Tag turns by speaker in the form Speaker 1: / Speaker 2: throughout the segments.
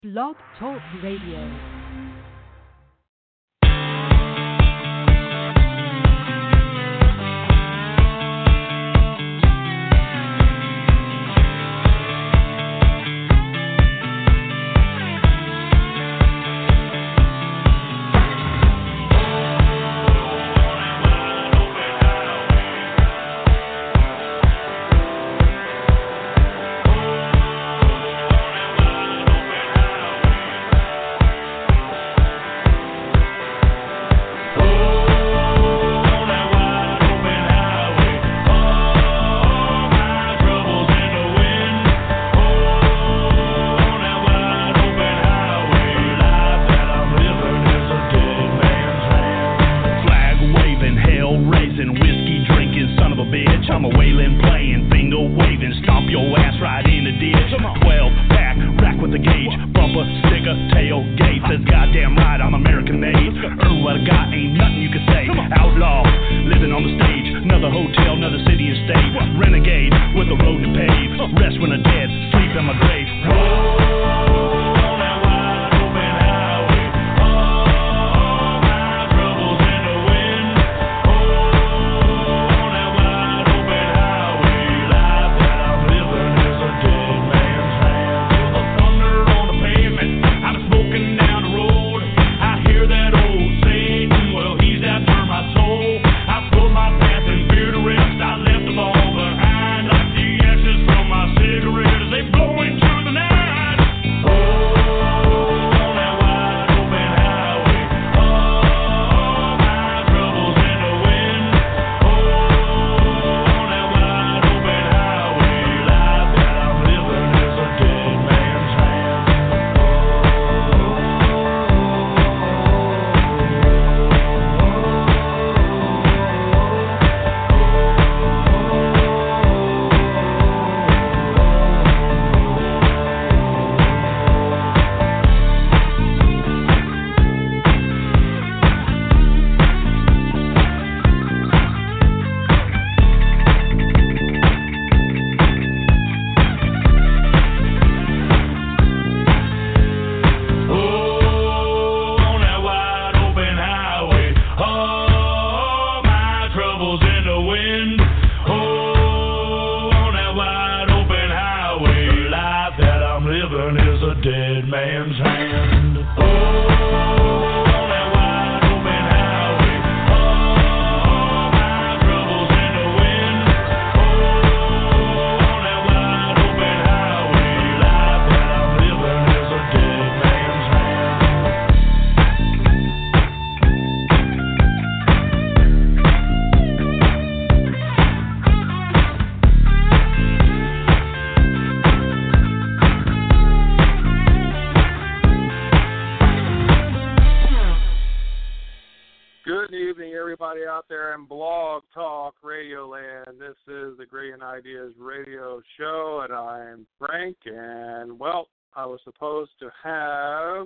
Speaker 1: Blog Talk Radio.
Speaker 2: Ideas radio show, and I'm Frank, and well, I was supposed to have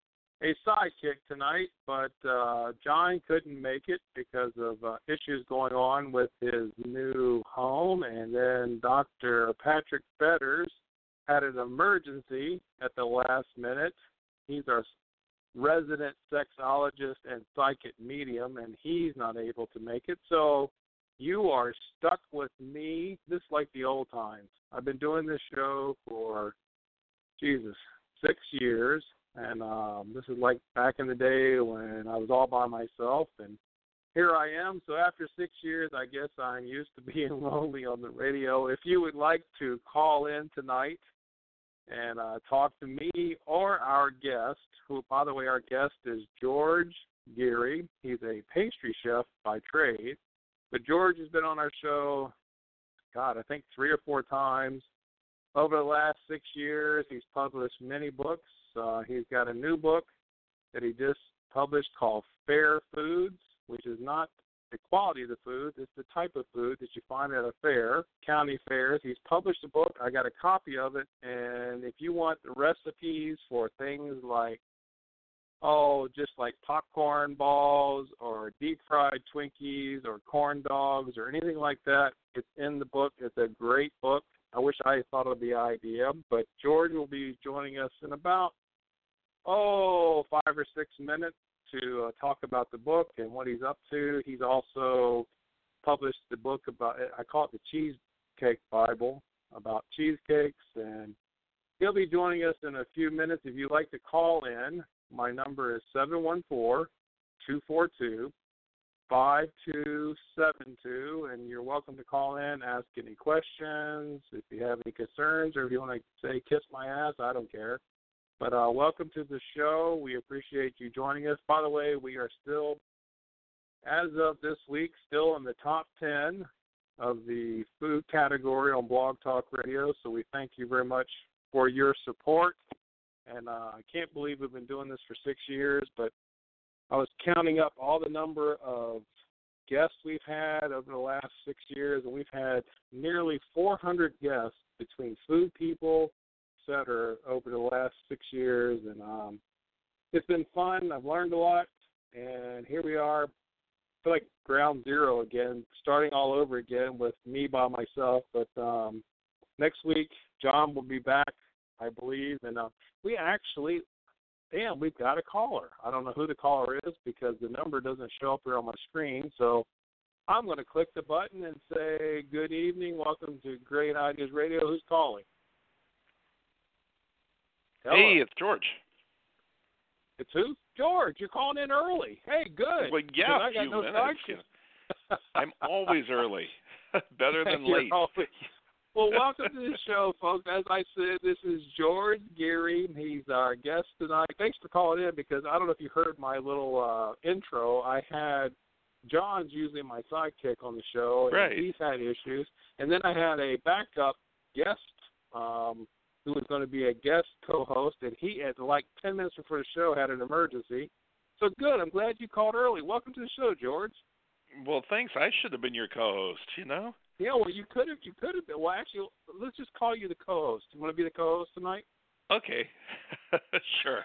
Speaker 2: a sidekick tonight, but John couldn't make it because of issues going on with his new home, and then Dr. Patrick Fetters had an emergency at the last minute. He's our resident sexologist and psychic medium, and he's not able to make it, so you are stuck with me, just like the old times. I've been doing this show for, 6 years, and this is like back in the day when I was all by myself, and here I am. So after 6 years, I guess I'm used to being lonely on the radio. If you would like to call in tonight and talk to me or our guest, who, by the way, our guest is George Geary. He's a pastry chef by trade. But George has been on our show, I think 3 or 4 times. Over the last 6 years, he's published many books. He's got a new book that he just published called Fair Foods, which is not the quality of the food, it's the type of food that you find at a fair, county fairs. He's published a book. I got a copy of it. And if you want the recipes for things like, just like popcorn balls or deep-fried Twinkies or corn dogs or anything like that, it's in the book. It's a great book. I wish I thought of the idea, but George will be joining us in about 5 or 6 minutes to talk about the book and what he's up to. He's also published the book about, I call it the Cheesecake Bible, about cheesecakes, and he'll be joining us in a few minutes. If you'd like to call in, my number is 714-242-5272, and you're welcome to call in, ask any questions, if you have any concerns, or if you want to say kiss my ass, I don't care. But welcome to the show. We appreciate you joining us. By the way, we are still, as of this week, still in the top 10 of the food category on Blog Talk Radio, so we thank you very much for your support. And I can't believe we've been doing this for 6 years, but I was counting up all the number of guests we've had over the last 6 years, and we've had nearly 400 guests between food people, et cetera, over the last 6 years. And it's been fun. I've learned a lot, and here we are. I feel like ground zero again, starting all over again with me by myself. But next week, John will be back, I believe, and we actually, we've got a caller. I don't know who the caller is because the number doesn't show up here on my screen, so I'm going to click the button and say, good evening, welcome to Great Ideas Radio. Who's calling? Hello.
Speaker 3: Hey, it's George.
Speaker 2: It's who? George, you're calling in early. Hey, good.
Speaker 3: Well, yeah,
Speaker 2: I got
Speaker 3: few
Speaker 2: no
Speaker 3: minutes. You know. I'm always early. Better than late.
Speaker 2: Well, welcome to the show, folks. As I said, this is George Geary. He's our guest tonight. Thanks for calling in because I don't know if you heard my little intro. I had John's usually my sidekick on the show, and
Speaker 3: right.
Speaker 2: He's had issues. And then I had a backup guest who was going to be a guest co-host, and he, at like 10 minutes before the show, had an emergency. So good. I'm glad you called early. Welcome to the show, George.
Speaker 3: Well, thanks. I should have been your co-host, you know?
Speaker 2: Yeah, well, you could have been. Well, actually, let's just call you the co-host. You want to be the co-host tonight?
Speaker 3: Okay. Sure.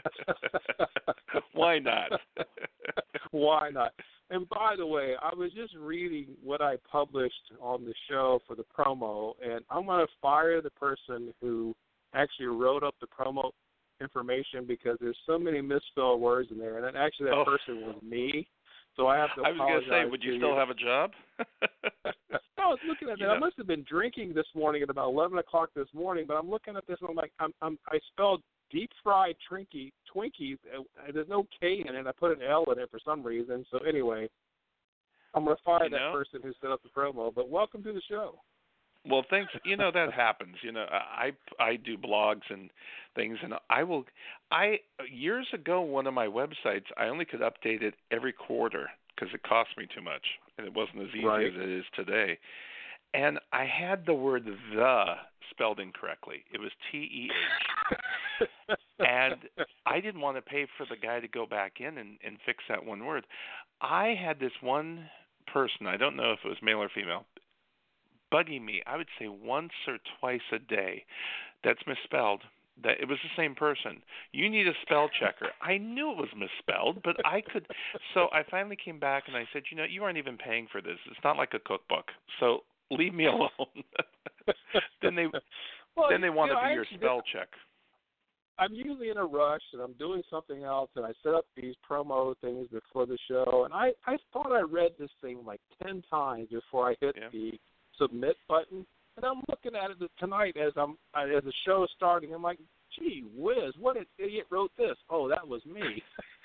Speaker 3: Why not?
Speaker 2: Why not? And by the way, I was just reading what I published on the show for the promo, and I'm going to fire the person who actually wrote up the promo information because there's so many misspelled words in there, and then actually that person was me. So I have to apologize.
Speaker 3: I was going to say, would you still have a job?
Speaker 2: I was looking at that. I must have been drinking this morning at about 11 o'clock this morning, but I'm looking at this and I'm like, I spelled deep fried Twinkies. There's no K in it. I put an L in it for some reason. So anyway, I'm going to fire that person who set up the promo. But welcome to the show.
Speaker 3: Well, thanks. You know, that happens. You know, I do blogs and things, and years ago, one of my websites, I only could update it every quarter because it cost me too much, and it wasn't as easy as it is today. And I had the word "the" spelled incorrectly. It was TEH. And I didn't want to pay for the guy to go back in and fix that one word. I had this one person, I don't know if it was male or female, bugging me, I would say once or twice a day, that's misspelled, that it was the same person. You need a spell checker. I knew it was misspelled, but I could. So I finally came back and I said, you aren't even paying for this. It's not like a cookbook. So leave me alone. Then they want to be your spell check.
Speaker 2: I'm usually in a rush and I'm doing something else, and I set up these promo things before the show, and I thought I read this thing like 10 times before I hit the submit button, and I'm looking at it tonight as the show is starting. I'm like, gee whiz, what an idiot wrote this? Oh, that was me.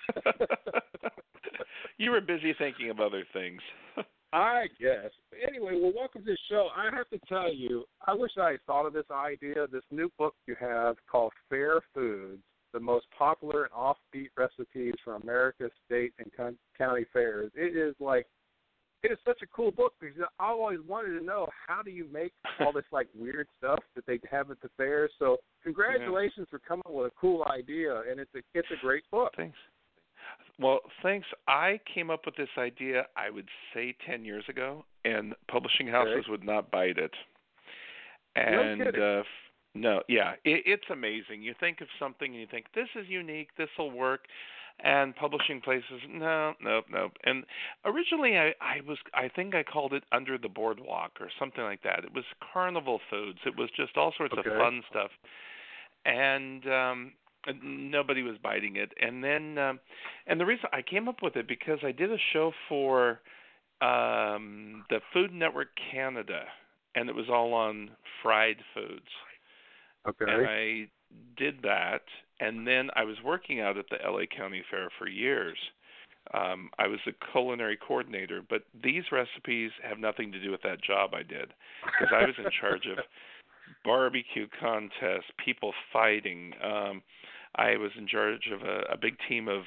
Speaker 3: You were busy thinking of other things.
Speaker 2: I guess. Anyway, well, welcome to the show. I have to tell you, I wish I had thought of this idea, this new book you have called Fair Foods, the most popular and offbeat recipes from America's state and county fairs. It is such a cool book because I always wanted to know, how do you make all this like weird stuff that they have at the fairs? So congratulations for coming up with a cool idea, and it's a great book.
Speaker 3: Thanks. Well, thanks. I came up with this idea, I would say 10 years ago, and publishing houses would not bite it. And
Speaker 2: no kidding.
Speaker 3: It's amazing. You think of something and you think, this is unique, this will work. And publishing places, no. And originally, I think I called it Under the Boardwalk or something like that. It was Carnival Foods. It was just all sorts of fun stuff. And nobody was biting it. And then, and the reason I came up with it because I did a show for the Food Network Canada, and it was all on fried foods.
Speaker 2: Okay.
Speaker 3: And I did that, and then I was working out at the LA County Fair for years. I was a culinary coordinator, but these recipes have nothing to do with that job I did, because I was in charge of barbecue contests, people fighting. I was in charge of a big team of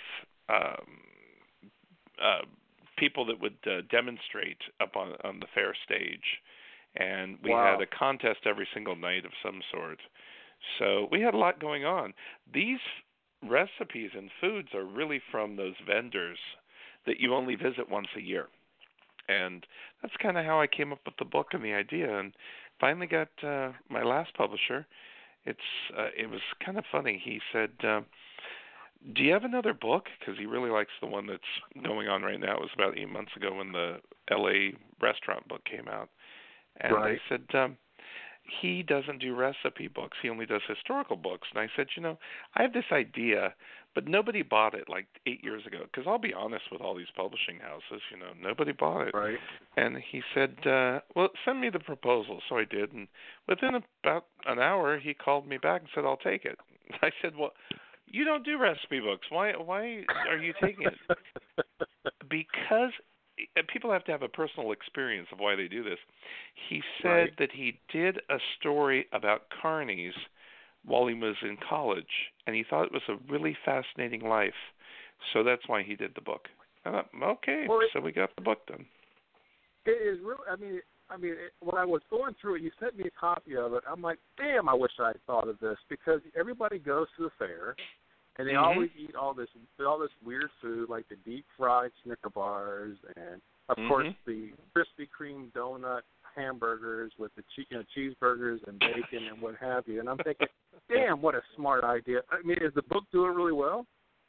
Speaker 3: people that would demonstrate up on the fair stage, and we
Speaker 2: Wow.
Speaker 3: had a contest every single night of some sort. So we had a lot going on. These recipes and foods are really from those vendors that you only visit once a year. And that's kind of how I came up with the book and the idea, and finally got my last publisher. It was kind of funny. He said, do you have another book? Because he really likes the one that's going on right now. It was about 8 months ago when the L.A. restaurant book came out. And
Speaker 2: Right.
Speaker 3: I said, he doesn't do recipe books. He only does historical books. And I said, I have this idea, but nobody bought it like 8 years ago. Because I'll be honest with all these publishing houses, nobody bought it.
Speaker 2: Right.
Speaker 3: And he said, well, send me the proposal. So I did. And within about an hour, he called me back and said, I'll take it. I said, well, you don't do recipe books. Why are you taking it? Because people have to have a personal experience of why they do this. He said
Speaker 2: Right.
Speaker 3: that he did a story about carnies while he was in college, and he thought it was a really fascinating life. So that's why he did the book. I thought, okay,
Speaker 2: Well,
Speaker 3: so we got the book done.
Speaker 2: It is really. When I was going through it, you sent me a copy of it. I'm like, damn, I wish I had thought of this, because everybody goes to the fair, and they always eat all this weird food, like the deep fried Snicker bars, and of course the Krispy Kreme donut hamburgers with the cheeseburgers and bacon and what have you. And I'm thinking, damn, what a smart idea. I mean, is the book doing really well?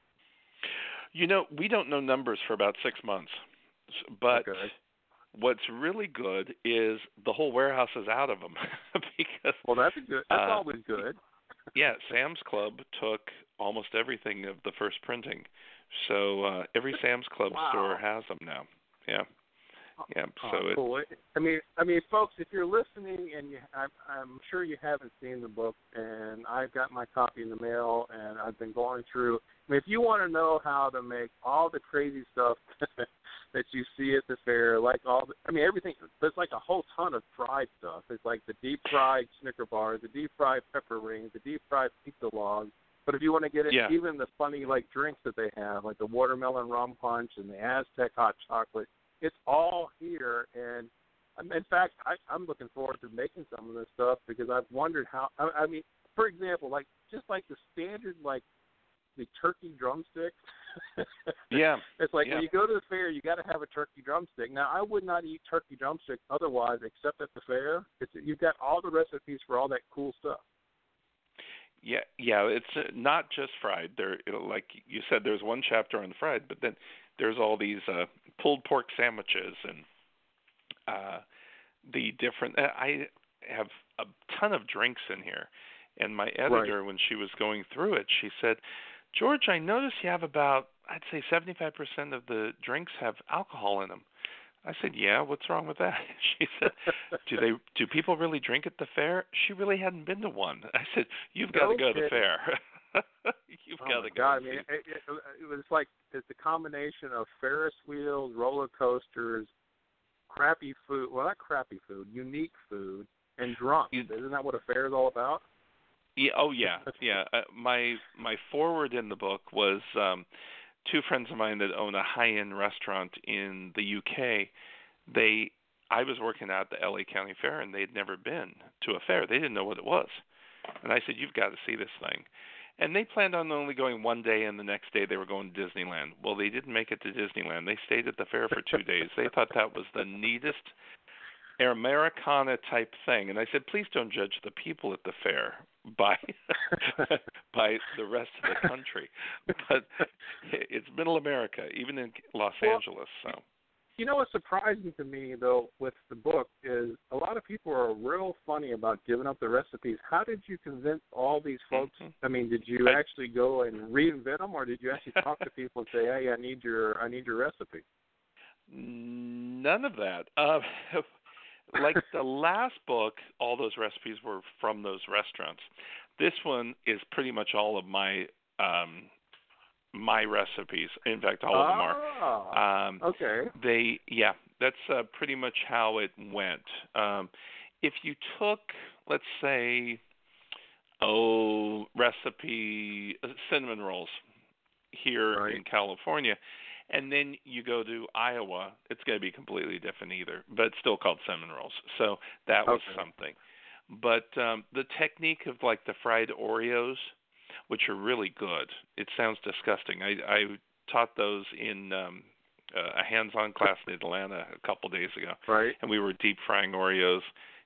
Speaker 3: We don't know numbers for about 6 months, but
Speaker 2: Okay.
Speaker 3: what's really good is the whole warehouse is out of them because.
Speaker 2: Well, that's good. That's always good.
Speaker 3: Yeah, Sam's Club took almost everything of the first printing, so every Sam's Club store has them now. Yeah. So
Speaker 2: cool. I mean, folks, if you're listening, and I'm sure you haven't seen the book, and I've got my copy in the mail, and I've been going through. I mean, if you want to know how to make all the crazy stuff that you see at the fair, like everything. There's like a whole ton of fried stuff. It's like the deep fried Snicker bars, the deep fried pepper rings, the deep fried pizza logs. But if you want to get it, even the funny like drinks that they have, like the watermelon rum punch and the Aztec hot chocolate, it's all here. And in fact, I'm looking forward to making some of this stuff, because I've wondered how. I mean, for example, like just like the standard like the turkey drumstick.
Speaker 3: Yeah.
Speaker 2: It's like when you go to the fair, you got to have a turkey drumstick. Now, I would not eat turkey drumstick otherwise, except at the fair. You've got all the recipes for all that cool stuff.
Speaker 3: Yeah. It's not just fried. Like you said, there's one chapter on fried, but then there's all these pulled pork sandwiches and the different. I have a ton of drinks in here, and my editor, when she was going through it, she said, George, I noticed you have about, I'd say 75% of the drinks have alcohol in them. I said, yeah, what's wrong with that? She said, do people really drink at the fair? She really hadn't been to one. I said, you've got to go to the fair. You've got to go.
Speaker 2: God, I mean, it was like it's a combination of Ferris wheels, roller coasters, crappy food. Well, not crappy food, unique food, and drunk. Isn't that what a fair is all about?
Speaker 3: Yeah. Oh, yeah. Yeah. My foreword in the book was two friends of mine that own a high-end restaurant in the UK. I was working at the LA County Fair, and they'd never been to a fair. They didn't know what it was. And I said, you've got to see this thing. And they planned on only going one day, and the next day they were going to Disneyland. Well, they didn't make it to Disneyland. They stayed at the fair for 2 days. They thought that was the neatest Americana type thing. And I said, please don't judge the people at the fair by the rest of the country. But it's middle America, even in Los Angeles. So
Speaker 2: You know what's surprising to me, though, with the book is a lot of people are real funny about giving up the recipes. How did you convince all these folks? I mean, did you actually go and reinvent them, or did you actually talk to people and say, hey, I need your recipe?
Speaker 3: None of that. Like the last book, all those recipes were from those restaurants. This one is pretty much all of my my recipes. In fact, all of them are.
Speaker 2: Okay.
Speaker 3: That's pretty much how it went. If you took, let's say, recipe cinnamon rolls here in California, and then you go to Iowa, it's going to be completely different either, but it's still called cinnamon rolls. So that was something. But the technique of like the fried Oreos, which are really good. It sounds disgusting. I taught those in a hands-on class in Atlanta a couple days ago.
Speaker 2: Right.
Speaker 3: And we were deep frying Oreos,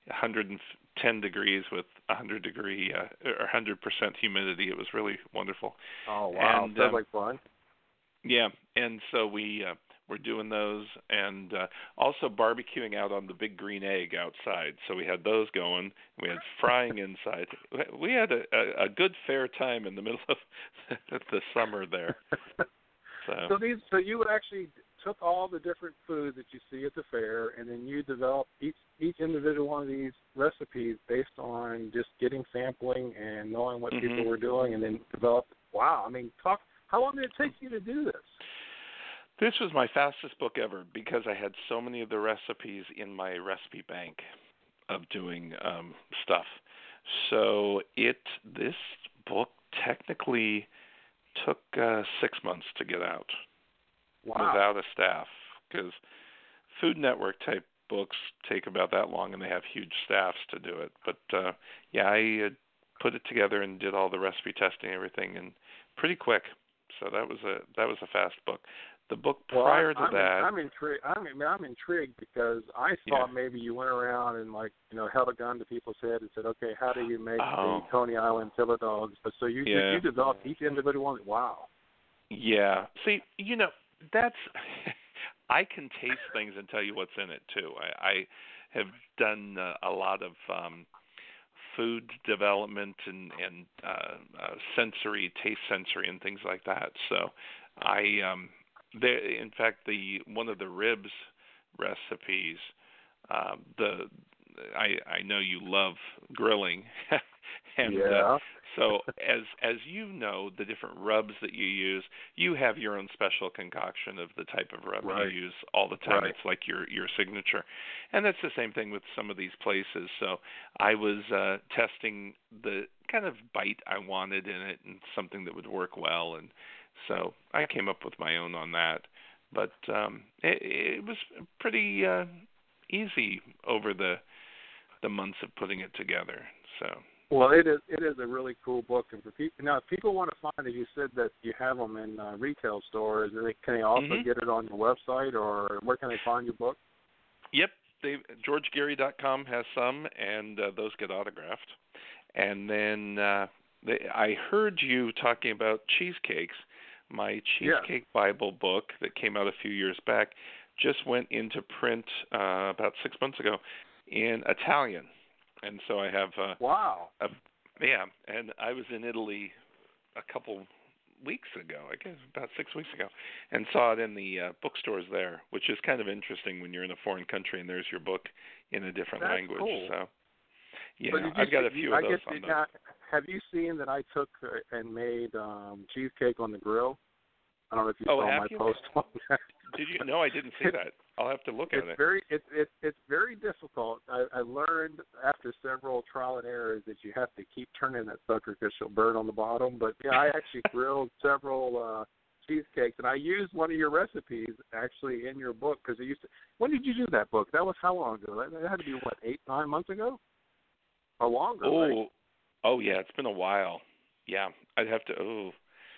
Speaker 3: 110 degrees with 100% humidity. It was really wonderful.
Speaker 2: Oh, wow.
Speaker 3: And,
Speaker 2: sounds like fun.
Speaker 3: Yeah, and so we're doing those, and also barbecuing out on the big green egg outside. So we had those going. We had frying inside. We had a good fair time in the middle of the summer there.
Speaker 2: So you would actually took all the different foods that you see at the fair, and then you developed each individual one of these recipes based on just getting sampling and knowing what people were doing, and then developed. Wow, I mean, how long did it take you to do this?
Speaker 3: This was my fastest book ever because I had so many of the recipes in my recipe bank of doing stuff. So this book technically took 6 months to get out.
Speaker 2: Wow.
Speaker 3: Without a staff, because Food Network type books take about that long, and they have huge staffs to do it. But I put it together and did all the recipe testing and everything, and pretty quick. So that was a fast book. The book prior to that,
Speaker 2: I'm intrigued because I thought maybe you went around and held a gun to people's head and said, okay, how do you make the Coney Island Tiller dogs? But so you developed each individual one. Wow.
Speaker 3: Yeah. See, that's I can taste things and tell you what's in it too. I have done a lot of food development and taste sensory and things like that. So in fact, one of the ribs recipes, I know you love grilling, and so as you know, the different rubs that you use, you have your own special concoction of the type of rub you use all the time. It's like your signature, and that's the same thing with some of these places. So I was testing the kind of bite I wanted in it and something that would work well, and so I came up with my own on that. But it was pretty easy over the months of putting it together. So.
Speaker 2: Well, it is a really cool book, and for people now, if people want to find it, you said that you have them in retail stores. Can they also get it on your website, or where can they find your book?
Speaker 3: Yep, GeorgeGeary.com has some, and those get autographed. And then I heard you talking about cheesecakes. My Cheesecake Bible book that came out a few years back just went into print about 6 months ago in Italian. And so I have and I was in Italy a couple weeks ago, I guess about 6 weeks ago, and saw it in the bookstores there, which is kind of interesting when you're in a foreign country and there's your book in a different language.
Speaker 2: Cool.
Speaker 3: So I've got a few of those on those.
Speaker 2: Have you seen that I took and made cheesecake on the grill? I don't know if you saw my post on that.
Speaker 3: Did you? No, I didn't see that. I'll have to look at it.
Speaker 2: It's very difficult. I learned after several trial and errors that you have to keep turning that sucker because she'll burn on the bottom. But I actually grilled several cheesecakes, and I used one of your recipes actually in your book because when did you do that book? That was how long ago? That had to be 8-9 months ago, or longer.
Speaker 3: Oh yeah, it's been a while. Yeah, I'd have to.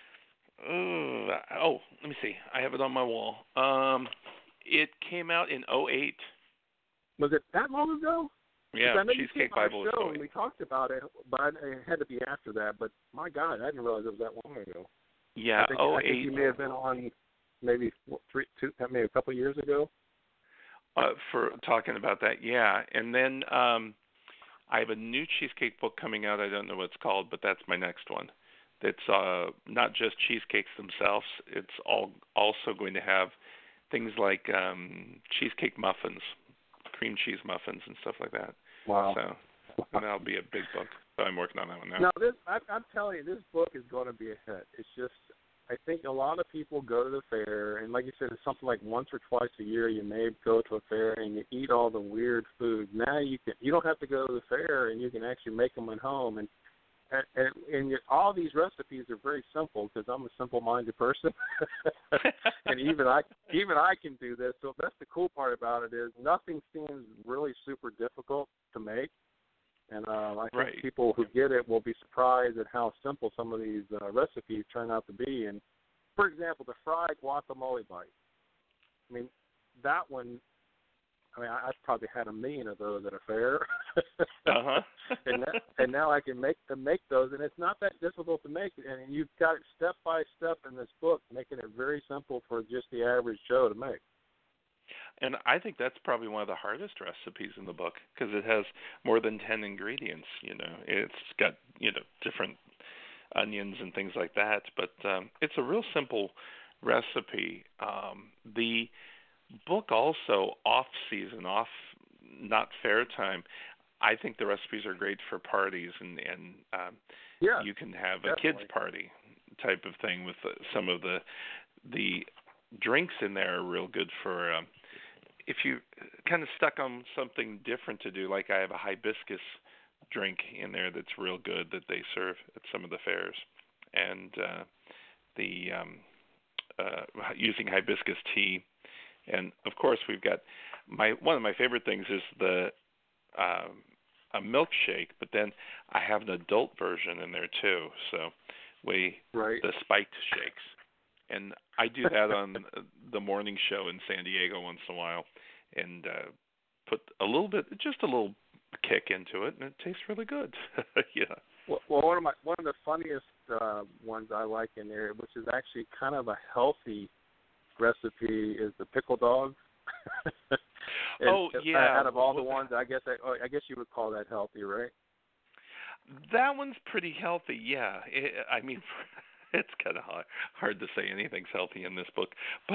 Speaker 3: Let me see. I have it on my wall. It came out in 2008.
Speaker 2: Was it that long ago?
Speaker 3: Yeah,
Speaker 2: I know
Speaker 3: Cheesecake Bible was 2008.
Speaker 2: We talked about it, but it had to be after that. But my God, I didn't realize it was that long ago.
Speaker 3: Yeah,
Speaker 2: I think you may have been on maybe maybe a couple of years ago.
Speaker 3: for talking about that. Yeah, and then I have a new cheesecake book coming out. I don't know what it's called, but that's my next one. It's not just cheesecakes themselves. It's also going to have things like cheesecake muffins, cream cheese muffins, and stuff like that.
Speaker 2: Wow.
Speaker 3: So that'll be a big book. So I'm working on that one now.
Speaker 2: No, I'm telling you, this book is going to be a hit. It's just, I think a lot of people go to the fair, and like you said, it's something like once or twice a year you may go to a fair and you eat all the weird food. Now you don't have to go to the fair, and you can actually make them at home. And all these recipes are very simple because I'm a simple-minded person, and even I can do this. So that's the cool part about it is nothing seems really super difficult to make. And I think people who get it will be surprised at how simple some of these recipes turn out to be. And, for example, the fried guacamole bite. I mean, that one, I've probably had a million of those at a fair.
Speaker 3: Uh-huh.
Speaker 2: and now I can make those, and it's not that difficult to make. And you've got it step by step in this book, making it very simple for just the average Joe to make.
Speaker 3: And I think that's probably one of the hardest recipes in the book because it has more than 10 ingredients. It's got different onions and things like that, but it's a real simple recipe. The book also off-season, not fair time. I think the recipes are great for parties, and you can have a kids' party type of thing with some of the drinks in there are real good for. If you kind of stuck on something different to do, like I have a hibiscus drink in there that's real good that they serve at some of the fairs, and using hibiscus tea, and of course we've got one of my favorite things is a milkshake, but then I have an adult version in there too. So the spiked shakes. And I do that on the morning show in San Diego once in a while, and put a little kick into it, and it tastes really good. Yeah.
Speaker 2: Well, one of the funniest ones I like in there, which is actually kind of a healthy recipe, is the pickle dog. Out of all the ones, I guess you would call that healthy, right?
Speaker 3: That one's pretty healthy. Yeah. It's kind of hard to say anything's healthy in this book, but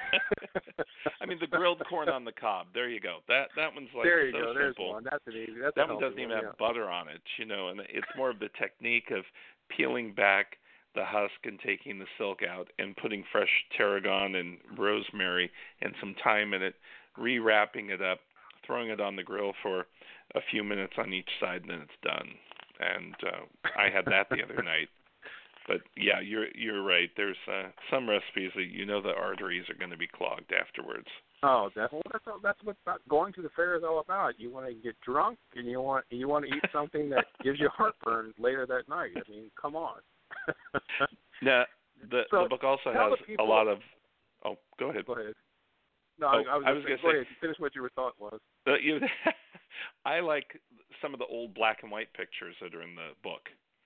Speaker 3: the grilled corn on the cob. There you go. That one's like
Speaker 2: there you
Speaker 3: so
Speaker 2: go.
Speaker 3: simple.
Speaker 2: There's one. That's an easy.
Speaker 3: That one doesn't even have butter on it, and it's more of the technique of peeling back the husk and taking the silk out and putting fresh tarragon and rosemary and some thyme in it, rewrapping it up, throwing it on the grill for a few minutes on each side, and then it's done. And I had that the other night. But yeah, you're right. There's some recipes that the arteries are going to be clogged afterwards.
Speaker 2: Oh, definitely. That's what going to the fair is all about. You want to get drunk, and you want to eat something that gives you heartburn later that night. Come on.
Speaker 3: Now, the book also has a lot of. Oh, go ahead.
Speaker 2: Go ahead. No, I was going to say, go ahead. Finish what your thought was.
Speaker 3: I like some of the old black and white pictures that are in the book.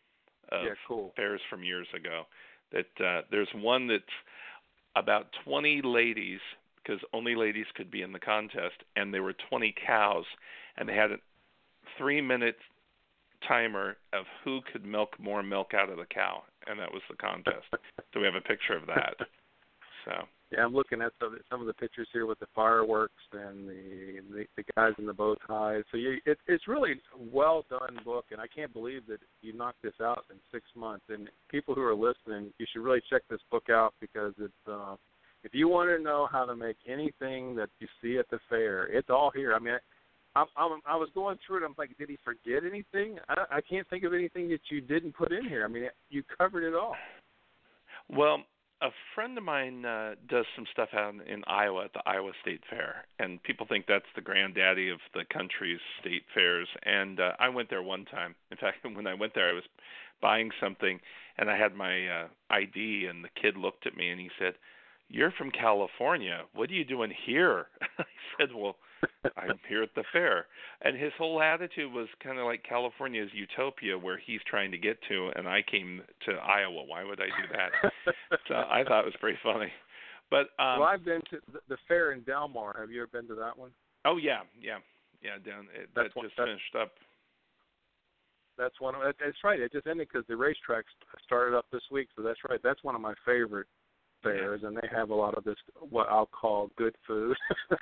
Speaker 3: Of fairs from years ago. That there's one that's about 20 ladies, because only ladies could be in the contest, and there were 20 cows, and they had a 3-minute timer of who could milk more milk out of the cow, and that was the contest. So we have a picture of that. So.
Speaker 2: Yeah, I'm looking at some of the pictures here with the fireworks and the guys in the bow ties. So it's really a well done book, and I can't believe that you knocked this out in 6 months. And people who are listening, you should really check this book out because it's if you want to know how to make anything that you see at the fair, it's all here. I was going through it. I'm like, did he forget anything? I can't think of anything that you didn't put in here. You covered it all.
Speaker 3: Well, a friend of mine does some stuff out in Iowa at the Iowa State Fair, and people think that's the granddaddy of the country's state fairs. And I went there one time. In fact, when I went there, I was buying something, and I had my ID, and the kid looked at me, and he said, "You're from California. What are you doing here?" I said, "Well, I'm here at the fair." And his whole attitude was kind of like California's utopia where he's trying to get to, and I came to Iowa. Why would I do that? So I thought it was pretty funny. But
Speaker 2: well, I've been to the fair in Delmar. Have you ever been to that one?
Speaker 3: Oh yeah. Down that just finished up.
Speaker 2: That's one. That's right. It just ended because the racetrack started up this week. So that's right. That's one of my favorite fairs, and they have a lot of this what I'll call good food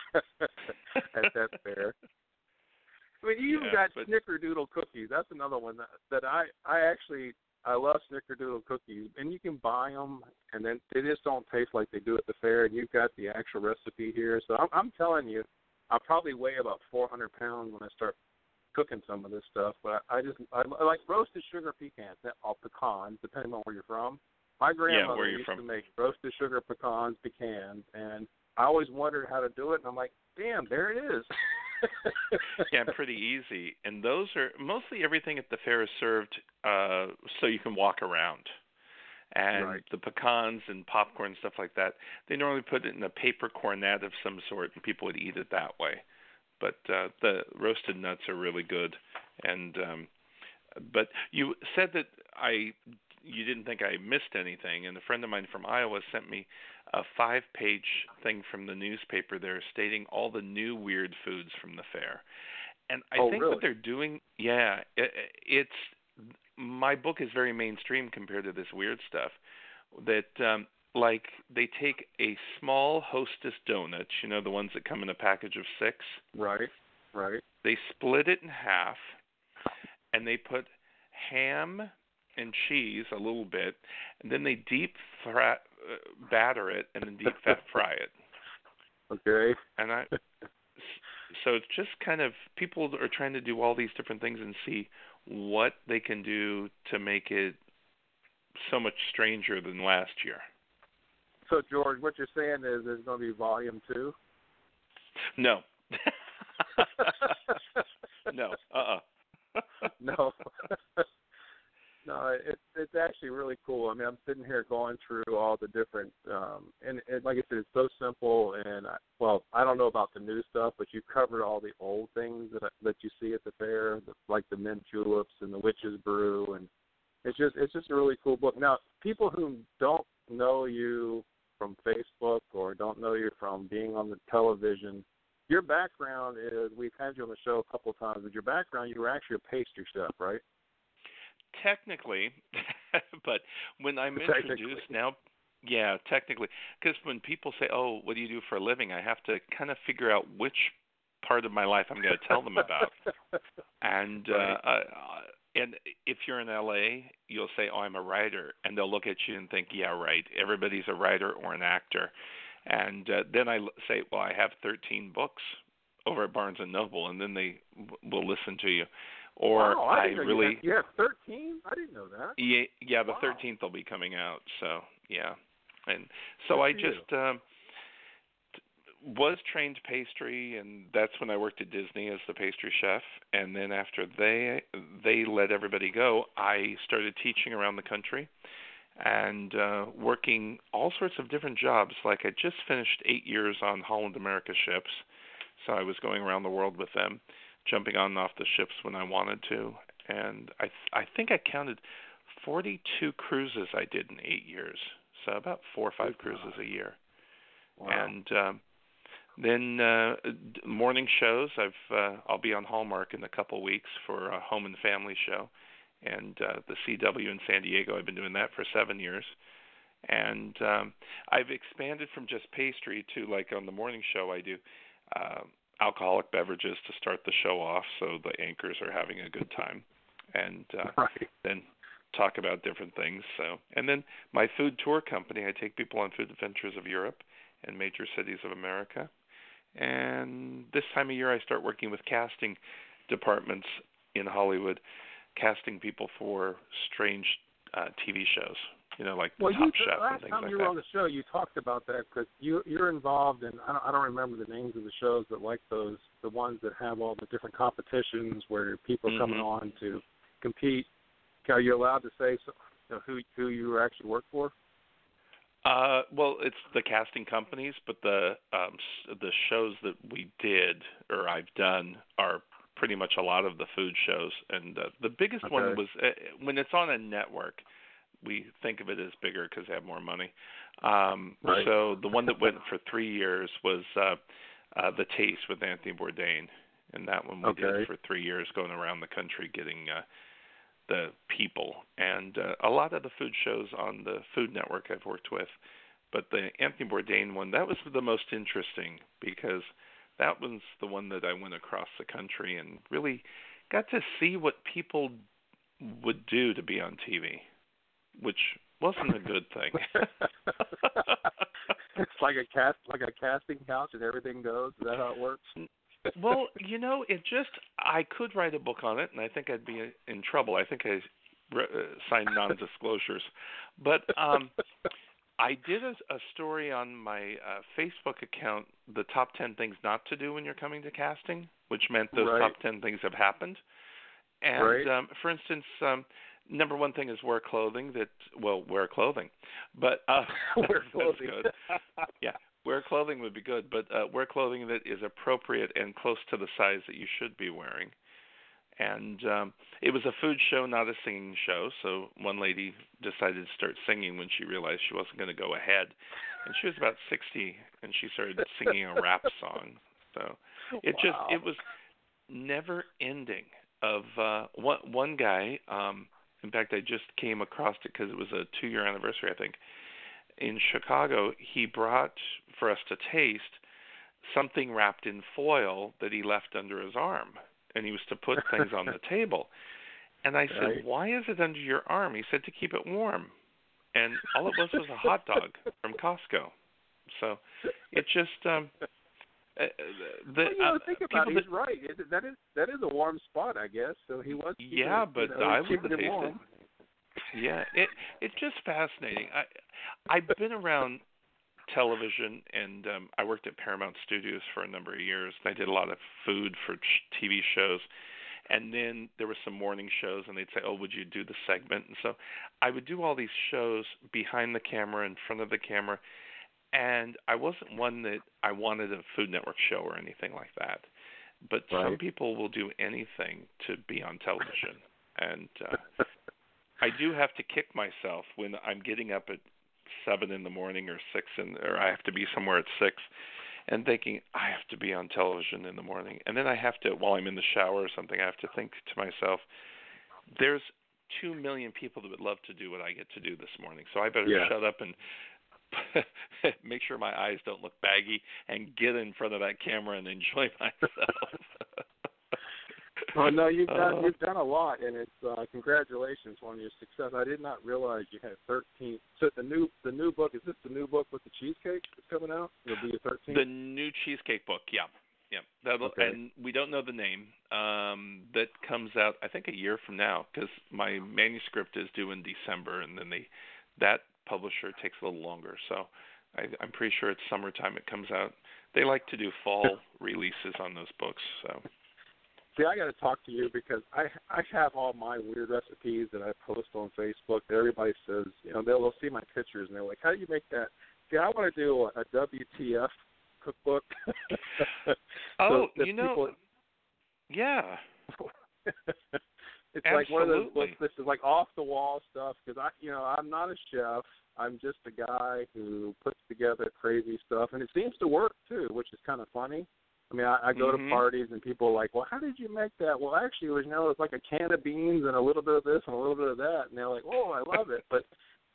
Speaker 2: at that fair. I mean, you even got Snickerdoodle cookies. That's another one that I love Snickerdoodle cookies, and you can buy them, and then they just don't taste like they do at the fair. And you've got the actual recipe here. So I'm telling you, I'll probably weigh about 400 pounds when I start cooking some of this stuff. But I like roasted sugar pecans, or pecans, depending on where you're from. My grandmother used to make roasted sugar pecans, and I always wondered how to do it, and I'm like, damn, there it is.
Speaker 3: Yeah, pretty easy. And those are mostly everything at the fair is served so you can walk around. And the pecans and popcorn, stuff like that, they normally put it in a paper cornet of some sort, and people would eat it that way. But the roasted nuts are really good. And but you said that you didn't think I missed anything, and a friend of mine from Iowa sent me a 5-page thing from the newspaper there stating all the new weird foods from the fair. And I think
Speaker 2: really?
Speaker 3: what they're doing, it's my book is very mainstream compared to this weird stuff. That like they take a small Hostess donut, the ones that come in a package of 6.
Speaker 2: Right.
Speaker 3: They split it in half, and they put ham and cheese a little bit, and then they deep batter it and then deep fry it.
Speaker 2: Okay.
Speaker 3: And so it's just kind of people are trying to do all these different things and see what they can do to make it so much stranger than last year. So
Speaker 2: George, what you're saying is there's going to be volume 2?
Speaker 3: No. No.
Speaker 2: No. No, it's actually really cool. I mean, I'm sitting here going through all the different, and like I said, it's so simple. And I don't know about the new stuff, but you covered all the old things that you see at the fair, like the mint juleps and the witch's brew, and it's just a really cool book. Now, people who don't know you from Facebook or don't know you from being on the television, your background is, we've had you on the show a couple of times, but your background, you were actually a pastry chef, right?
Speaker 3: Technically, but when I'm introduced now, technically, because when people say, "Oh, what do you do for a living?" I have to kind of figure out which part of my life I'm going to tell them about. And and if you're in LA, you'll say, "Oh, I'm a writer," and they'll look at you and think, "Yeah, right. Everybody's a writer or an actor." And then I say, "Well, I have 13 books over at Barnes and Noble," and then they will listen to you. Or
Speaker 2: wow, I didn't know you have 13? I didn't know that.
Speaker 3: Yeah, the 13th will be coming out. So yeah, and so I just was trained pastry, and that's when I worked at Disney as the pastry chef. And then after they let everybody go, I started teaching around the country and working all sorts of different jobs. Like I just finished 8 years on Holland America ships, so I was going around the world with them, jumping on and off the ships when I wanted to. And I think I counted 42 cruises I did in 8 years, so about 4 or 5 cruises a year. Wow. And then morning shows. I'll be on Hallmark in a couple of weeks for a Home and Family show, and the CW in San Diego. I've been doing that for 7 years. And I've expanded from just pastry to, like on the morning show, I do alcoholic beverages to start the show off, so the anchors are having a good time, and then talk about different things. So, and then my food tour company, I take people on food adventures of Europe and major cities of America. And this time of year, I start working with casting departments in Hollywood, casting people for strange TV shows. Like the Top Chef and things like that.
Speaker 2: Last time you were on the show, you talked about that because you're involved in, I don't remember the names of the shows, but like the ones that have all the different competitions where people are coming on to compete. Are you allowed to say who you actually work for?
Speaker 3: Well, it's the casting companies, but the shows that we did or I've done are pretty much a lot of the food shows. And the biggest one was when it's on a network. we think of it as bigger because they have more money.
Speaker 2: Right.
Speaker 3: So the one that went for 3 years was The Taste with Anthony Bourdain, and that one we did for 3 years, going around the country getting the people. And a lot of the food shows on the Food Network I've worked with, but the Anthony Bourdain one, that was the most interesting because that was the one that I went across the country and really got to see what people would do to be on TV, which wasn't a good thing.
Speaker 2: It's like a casting couch and everything goes. Is that how it works?
Speaker 3: Well, I could write a book on it, and I think I'd be in trouble. I think I signed non-disclosures. But I did a story on my Facebook account, the top 10 things not to do when you're coming to casting, which meant those top 10 things have happened. And, for instance, number one thing is wear clothing. Wear clothing. But
Speaker 2: wear clothing.
Speaker 3: That's good. Yeah. Wear clothing would be good, but wear clothing that is appropriate and close to the size that you should be wearing. And it was a food show, not a singing show. So one lady decided to start singing when she realized she wasn't going to go ahead. And she was about 60, and she started singing a rap song. So it was never ending. Of one guy, in fact, I just came across it because it was a 2-year anniversary, I think. In Chicago, he brought for us to taste something wrapped in foil that he left under his arm, and he was to put things on the table. And I said, "Why is it under your arm?" He said, "To keep it warm." And all it was a hot dog from Costco. So it just
Speaker 2: think about it. He's right. That is a warm spot, I guess. So he was.
Speaker 3: Yeah, but I would taste it. Yeah, it's just fascinating. I've been around television, and I worked at Paramount Studios for a number of years. I did a lot of food for TV shows, and then there were some morning shows, and they'd say, "Oh, would you do the segment?" And so I would do all these shows behind the camera, in front of the camera, and I wasn't one that I wanted a Food Network show or anything like that. But some people will do anything to be on television, and I do have to kick myself when I'm getting up at 7 in the morning or 6, or I have to be somewhere at 6, and thinking I have to be on television in the morning. And then I have to, while I'm in the shower or something, I have to think to myself, there's 2 million people that would love to do what I get to do this morning, so I better shut up and make sure my eyes don't look baggy and get in front of that camera and enjoy myself.
Speaker 2: Well, no, you've done a lot, and it's congratulations on your success. I did not realize you had 13. So the new book, is this the new book with the cheesecake that's coming out? It'll be your 13th?
Speaker 3: The new cheesecake book, yeah. And we don't know the name. That comes out, I think, a year from now, because my manuscript is due in December, and then that publisher takes a little longer. So I'm pretty sure it's summertime it comes out. They like to do fall releases on those books, so.
Speaker 2: See, I got to talk to you because I have all my weird recipes that I post on Facebook that everybody says, they'll see my pictures and they're like, how do you make that? See, I want to do a WTF cookbook.
Speaker 3: Oh,
Speaker 2: people,
Speaker 3: yeah.
Speaker 2: It's like one of those books that's like off the wall stuff because I'm not a chef. I'm just a guy who puts together crazy stuff, and it seems to work too, which is kind of funny. I mean, I go to parties and people are like, well, how did you make that? Well, actually, it's like a can of beans and a little bit of this and a little bit of that. And they're like, oh, I love it. But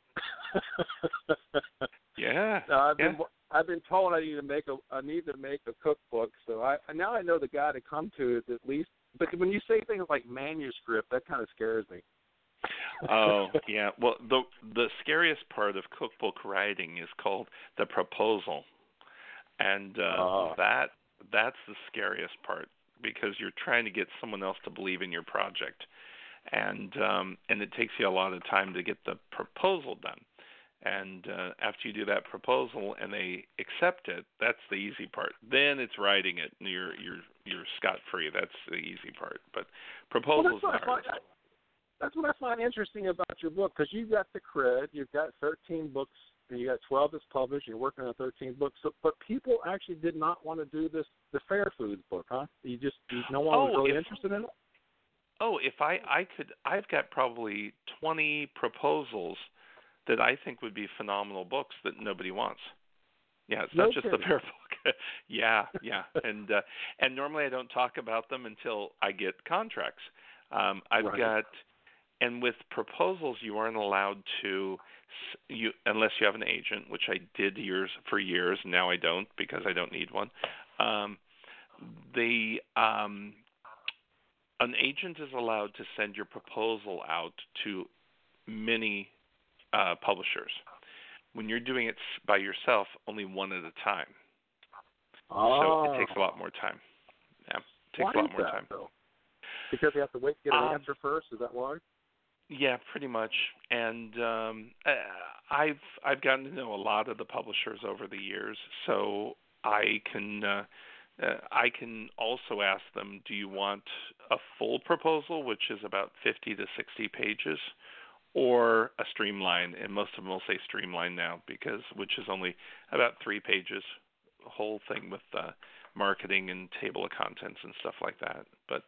Speaker 3: yeah,
Speaker 2: I've been told I need to make a cookbook. So now I know the guy to come to is at least. But when you say things like manuscript, that kind of scares me.
Speaker 3: Oh, yeah. Well, the scariest part of cookbook writing is called the proposal. And that's the scariest part because you're trying to get someone else to believe in your project. And it takes you a lot of time to get the proposal done. And after you do that proposal and they accept it, that's the easy part. Then it's writing it, and you're scot-free. That's the easy part. But proposals are hard.
Speaker 2: That's what I find interesting about your book because you've got the cred. You've got 13 books. And you got 12 that's published. You're working on 13 books. So, but people actually did not want to do the Fair Foods book, huh? No one was really interested in it?
Speaker 3: Oh, if I could, I've got probably 20 proposals that I think would be phenomenal books that nobody wants. Yeah, it's
Speaker 2: No
Speaker 3: not just
Speaker 2: kidding.
Speaker 3: the Bear book. yeah, and normally I don't talk about them until I get contracts. I've
Speaker 2: Right.
Speaker 3: got, and with proposals, you aren't allowed to, unless you have an agent, which I did for years. Now I don't because I don't need one. An agent is allowed to send your proposal out to many publishers. When you're doing it by yourself, only one at a time.
Speaker 2: Oh.
Speaker 3: So it takes a lot more time. Yeah, it takes
Speaker 2: Why
Speaker 3: a lot
Speaker 2: is
Speaker 3: more
Speaker 2: that,
Speaker 3: time.
Speaker 2: though? Because you have to wait to get an answer first. Is that why?
Speaker 3: Yeah, pretty much. And I've gotten to know a lot of the publishers over the years, so I can also ask them, do you want a full proposal, which is about 50 to 60 pages, or a streamline? And most of them will say streamline now, which is only about 3 pages, the whole thing with marketing and table of contents and stuff like that. But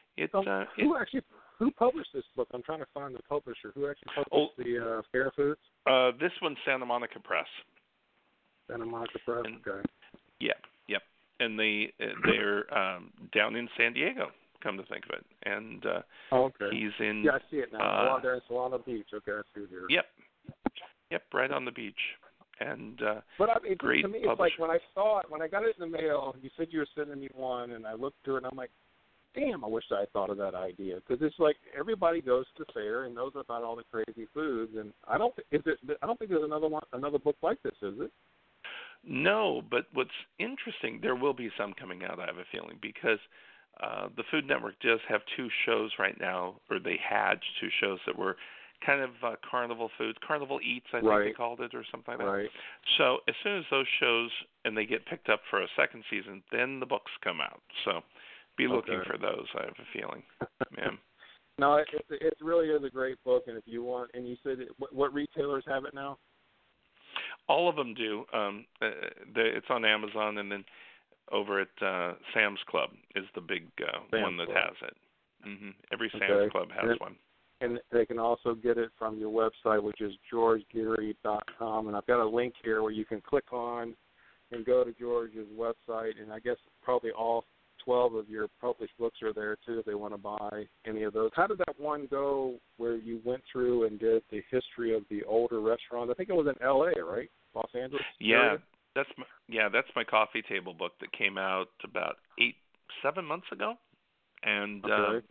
Speaker 2: who published this book? I'm trying to find the publisher. Who actually published the Fair Foods?
Speaker 3: This one's Santa Monica Press.
Speaker 2: Santa Monica Press. Okay.
Speaker 3: Yep. And they're down in San Diego, come to think of it. And
Speaker 2: okay.
Speaker 3: He's in.
Speaker 2: Yeah, I see it now. They're in Solana Beach. Okay, I see it here.
Speaker 3: Yep, right on the beach. And
Speaker 2: but I mean,
Speaker 3: great
Speaker 2: to me,
Speaker 3: publisher.
Speaker 2: it's like when I saw it, when I got it in the mail, you said you were sending me one, and I looked through it, and I'm like, damn, I wish I had thought of that idea. Because it's like everybody goes to the fair and knows about all the crazy foods, and I don't think there's another book like this, is it?
Speaker 3: No, but what's interesting, there will be some coming out, I have a feeling, because the Food Network does have 2 shows right now, or they had 2 shows that were kind of carnival foods, Carnival Eats, I think they called it, or something like that.
Speaker 2: Right.
Speaker 3: So as soon as those shows, and they get picked up for a second season, then the books come out. So be looking for those, I have a feeling. Yeah.
Speaker 2: No, it really is a great book, and if you want, and you said, what retailers have it now?
Speaker 3: All of them do. It's on Amazon, and then over at Sam's Club is the big one that has it. Mm-hmm. Every Sam's Club has one.
Speaker 2: And they can also get it from your website, which is georgegeary.com. And I've got a link here where you can click on and go to George's website. And I guess probably all 12 of your published books are there, too, if they want to buy any of those. How did that one go where you went through and did the history of the older restaurants? I think it was in L.A., right? Los Angeles?
Speaker 3: Yeah, that's my coffee table book that came out about 7 months ago. And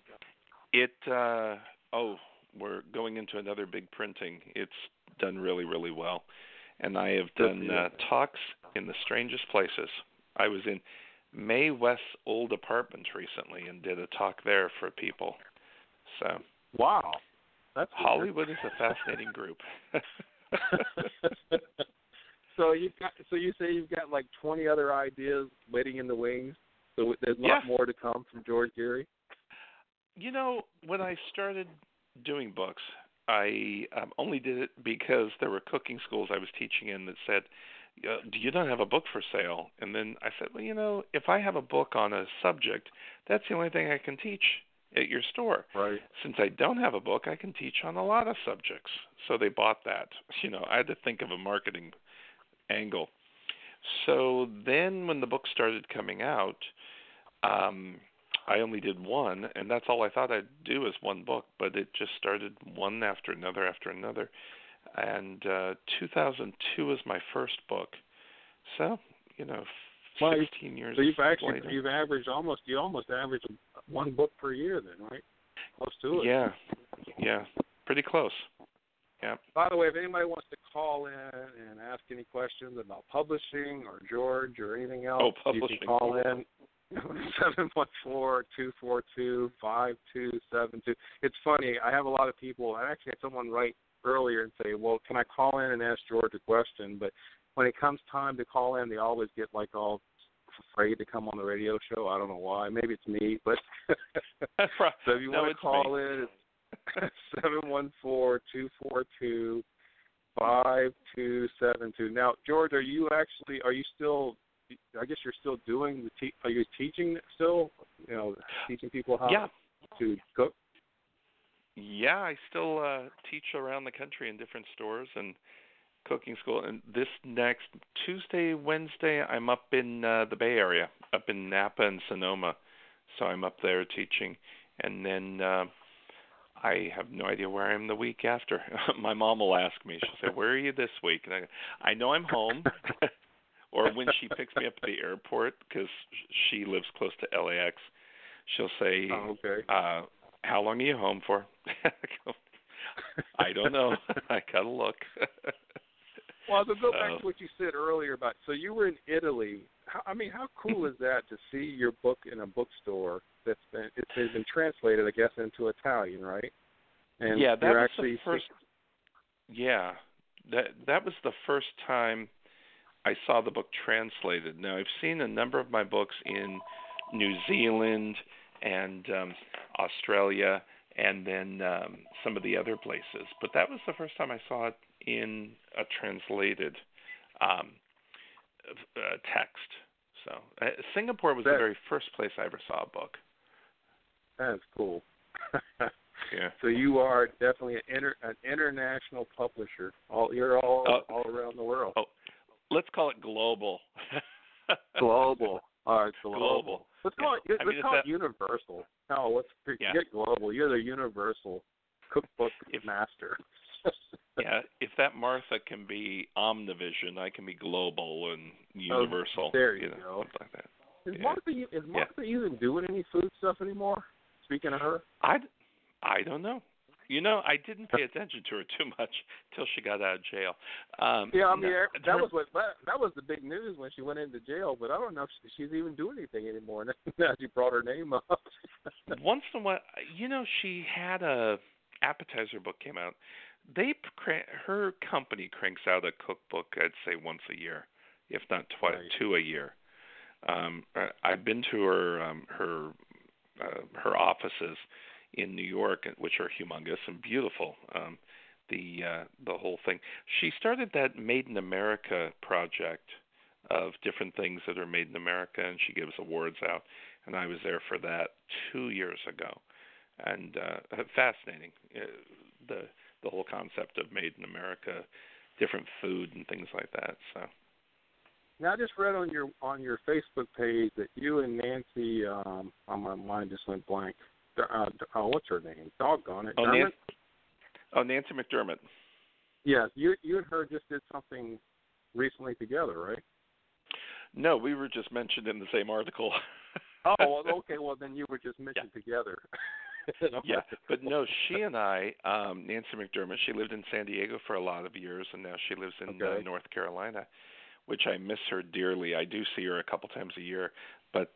Speaker 3: we're going into another big printing. It's done really, really well. And I have done talks in the strangest places. I was in Mae West's old apartment recently and did a talk there for people. So
Speaker 2: wow, that's
Speaker 3: Hollywood is a fascinating group.
Speaker 2: So you say you've got like 20 other ideas waiting in the wings. So there's a lot more to come from George Geary. You
Speaker 3: know, when I started doing books, I only did it because there were cooking schools I was teaching in that said, do you not have a book for sale? And then I said, well, if I have a book on a subject, that's the only thing I can teach at your store.
Speaker 2: Right.
Speaker 3: Since I don't have a book, I can teach on a lot of subjects. So they bought that. I had to think of a marketing angle. So then when the book started coming out, I only did one, and that's all I thought I'd do is one book, but it just started one after another after another. And 2002 was my first book. So, 16 years
Speaker 2: later. So you almost average one book per year then, right? Close to it.
Speaker 3: Yeah, pretty close. Yeah.
Speaker 2: By the way, if anybody wants to call in and ask any questions about publishing or George or anything else, you can call in 714-242-5272. It's funny. I have a lot of people. I actually had someone write earlier and say, well, can I call in and ask George a question? But when it comes time to call in, they always get like all afraid to come on the radio show. I don't know why. Maybe it's me. But so if you want to call in, it's 714-242-5272. Now, George, are you still, I guess you're still doing are you teaching still, teaching people how to cook?
Speaker 3: Yeah, I still teach around the country in different stores and cooking school. And this next Tuesday, Wednesday, I'm up in the Bay Area, up in Napa and Sonoma. So I'm up there teaching. And then I have no idea where I am the week after. My mom will ask me. She'll say, "Where are you this week?" And I know I'm home. Or when she picks me up at the airport, because she lives close to LAX, she'll say,
Speaker 2: Oh, okay.
Speaker 3: "How long are you home for?" I don't know. I gotta look.
Speaker 2: Well, to go back to what you said earlier about, so you were in Italy. How cool is that to see your book in a bookstore it's been translated, I guess, into Italian, right? And
Speaker 3: yeah, that was
Speaker 2: actually
Speaker 3: the first. Yeah, that was the first time I saw the book translated. Now, I've seen a number of my books in New Zealand and Australia, and then some of the other places. But that was the first time I saw it in a translated text. So Singapore was the very first place I ever saw a book.
Speaker 2: That's cool.
Speaker 3: Yeah.
Speaker 2: So you are definitely an international publisher. You're all around the world.
Speaker 3: Oh, let's call it global.
Speaker 2: Global. All right,
Speaker 3: global.
Speaker 2: Let's call it universal. No, let's forget global. You're the universal cookbook master.
Speaker 3: Yeah, if that Martha can be Omnivision, I can be global and universal.
Speaker 2: Oh, there you go.
Speaker 3: Something like that.
Speaker 2: Is Martha even doing any food stuff anymore? Speaking of her,
Speaker 3: I don't know. I didn't pay attention to her too much till she got out of jail.
Speaker 2: That was the big news when she went into jail. But I don't know if she's even doing anything anymore now she brought her name up.
Speaker 3: Once in a while, she had a appetizer book came out. Her company cranks out a cookbook, I'd say once a year, if not twice,
Speaker 2: right.
Speaker 3: 2 a year. I've been to her offices in New York, which are humongous and beautiful. The whole thing. She started that Made in America project of different things that are made in America, and she gives awards out. And I was there for that 2 years ago, and fascinating. The whole concept of Made in America, different food and things like that. So.
Speaker 2: Now I just read on your Facebook page that you and Nancy, my mind just went blank. What's her name? Doggone it.
Speaker 3: Nancy McDermott.
Speaker 2: Yeah, you and her just did something recently together, right?
Speaker 3: No, we were just mentioned in the same article.
Speaker 2: Oh, okay. Well, then you were just mentioned together.
Speaker 3: Yeah, but no, she and I, Nancy McDermott, she lived in San Diego for a lot of years, and now she lives in North Carolina, which I miss her dearly. I do see her a couple times a year, but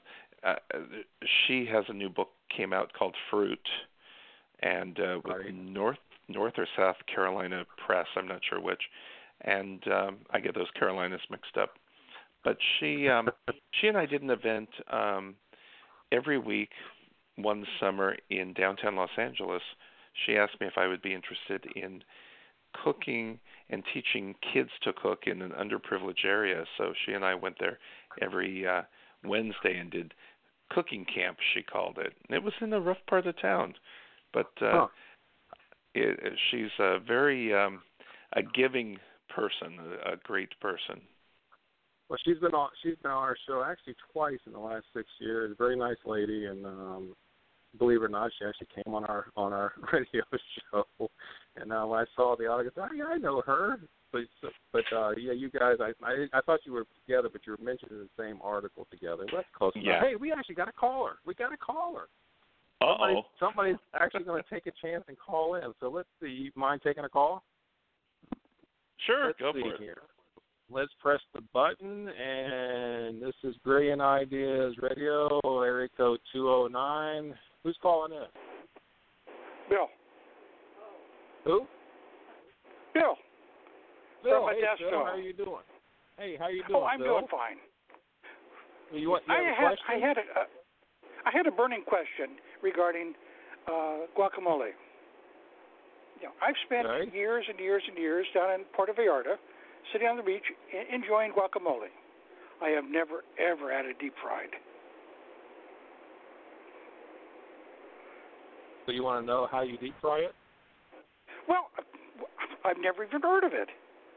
Speaker 3: she has a new book came out called Fruit, and with North or South Carolina Press, I'm not sure which, and I get those Carolinas mixed up. But she and I did an event every week. One summer in downtown Los Angeles, she asked me if I would be interested in cooking and teaching kids to cook in an underprivileged area. So she and I went there every Wednesday and did cooking camp, she called it. And it was in a rough part of town, but she's a very a giving person, a great person.
Speaker 2: Well, she's been on our show actually twice in the last 6 years. Very nice lady, and believe it or not, she actually came on our radio show. And when I saw the article, I said, I know her. But yeah, you guys, I thought you were together, but you were mentioned in the same article together. Well, that's close enough. Hey, we actually got a caller. Somebody's actually going to take a chance and call in. So let's see. You mind taking a call?
Speaker 3: Sure,
Speaker 2: let's
Speaker 3: go
Speaker 2: see
Speaker 3: for it.
Speaker 2: Here. Let's press the button, and this is Brilliant Ideas Radio, area code 209. Who's calling in?
Speaker 4: Bill.
Speaker 2: Who?
Speaker 4: Bill.
Speaker 2: Bill,
Speaker 4: hey,
Speaker 2: Bill, how are you doing? Hey, how you doing,
Speaker 4: Oh, I'm
Speaker 2: Bill?
Speaker 4: doing fine.
Speaker 2: You have a question?
Speaker 4: I had a burning question regarding guacamole. I've spent years and years and years down in Puerto Vallarta, sitting on the beach, enjoying guacamole. I have never, ever had it deep fried.
Speaker 2: So you want to know how you deep fry it?
Speaker 4: Well, I've never even heard of it.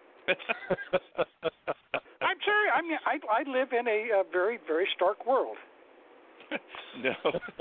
Speaker 4: I'm sorry. I mean, I live in a very, very stark world.
Speaker 3: No.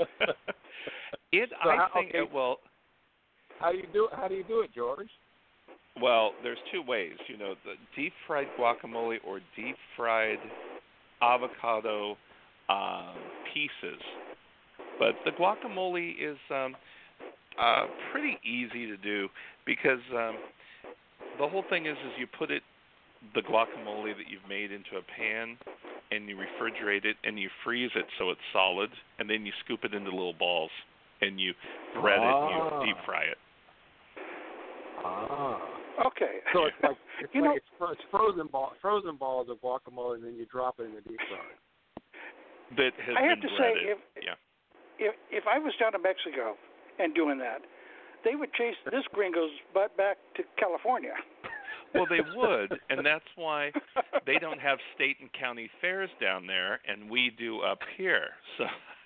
Speaker 3: Well.
Speaker 2: How do you do it, George?
Speaker 3: Well, there's two ways. You know, the deep fried guacamole or deep fried avocado pieces. But the guacamole is pretty easy to do because the whole thing is you put the guacamole that you've made into a pan and you refrigerate it and you freeze it so it's solid, and then you scoop it into little balls and you bread it and you deep fry it.
Speaker 4: Okay.
Speaker 2: So it's frozen balls of guacamole, and then you drop it in the deep fryer.
Speaker 3: That has
Speaker 4: I have
Speaker 3: been
Speaker 4: to
Speaker 3: breaded.
Speaker 4: say, if I was down in Mexico and doing that, they would chase this gringo's butt back to California.
Speaker 3: Well, they would, and that's why they don't have state and county fairs down there, and we do up here. So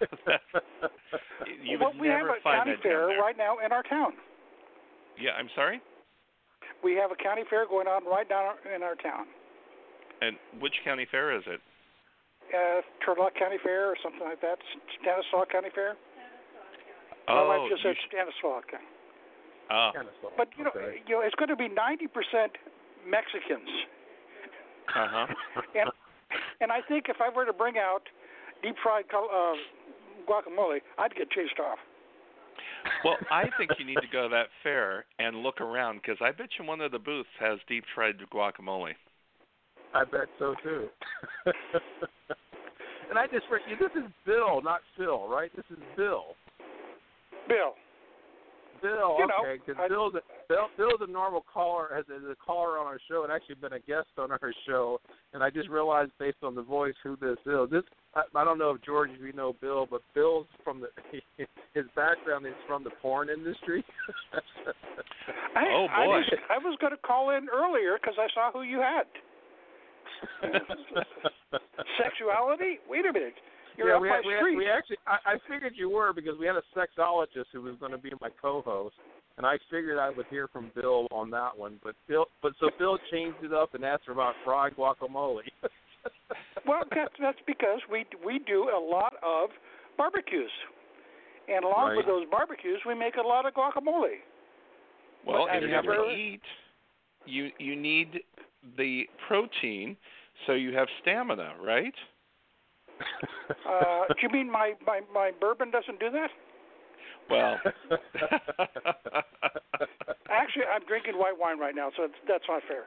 Speaker 3: you would
Speaker 4: we
Speaker 3: never
Speaker 4: have a
Speaker 3: find
Speaker 4: county
Speaker 3: that
Speaker 4: fair
Speaker 3: down there.
Speaker 4: right now in our town.
Speaker 3: Yeah, I'm sorry?
Speaker 4: We have a county fair going on right down in our town.
Speaker 3: And which county fair is it?
Speaker 4: Turtle County Fair or something like that. Stanislaus County Fair. My wife just said Stanislaus. But you know, it's going to be 90% Mexicans. And I think if I were to bring out deep fried guacamole, I'd get chased off.
Speaker 3: Well, I think you need to go to that fair and look around, because I bet you one of the booths has deep fried guacamole.
Speaker 2: I bet so too. And this is Bill, not Phil, right? This is Bill.
Speaker 4: Bill.
Speaker 2: Okay, because Bill's a normal caller, is a caller on our show, and actually been a guest on our show. And I just realized, based on the voice, who this is. I don't know if George, if you know Bill, but Bill's his background is from the porn industry.
Speaker 3: Oh boy!
Speaker 4: I was going to call in earlier because I saw who you had. Sexuality? Wait a minute. You're up my street.
Speaker 2: We actually, I figured you were, because we had a sexologist who was going to be my co-host, and I figured I would hear from Bill on that one. But Bill changed it up and asked about fried guacamole.
Speaker 4: Well, that's because we do a lot of barbecues, and along with those barbecues, we make a lot of guacamole.
Speaker 3: Well, if you're going to eat, you need the protein, so you have stamina, right?
Speaker 4: Do you mean my bourbon doesn't do that?
Speaker 3: Well,
Speaker 4: actually, I'm drinking white wine right now, so that's not fair.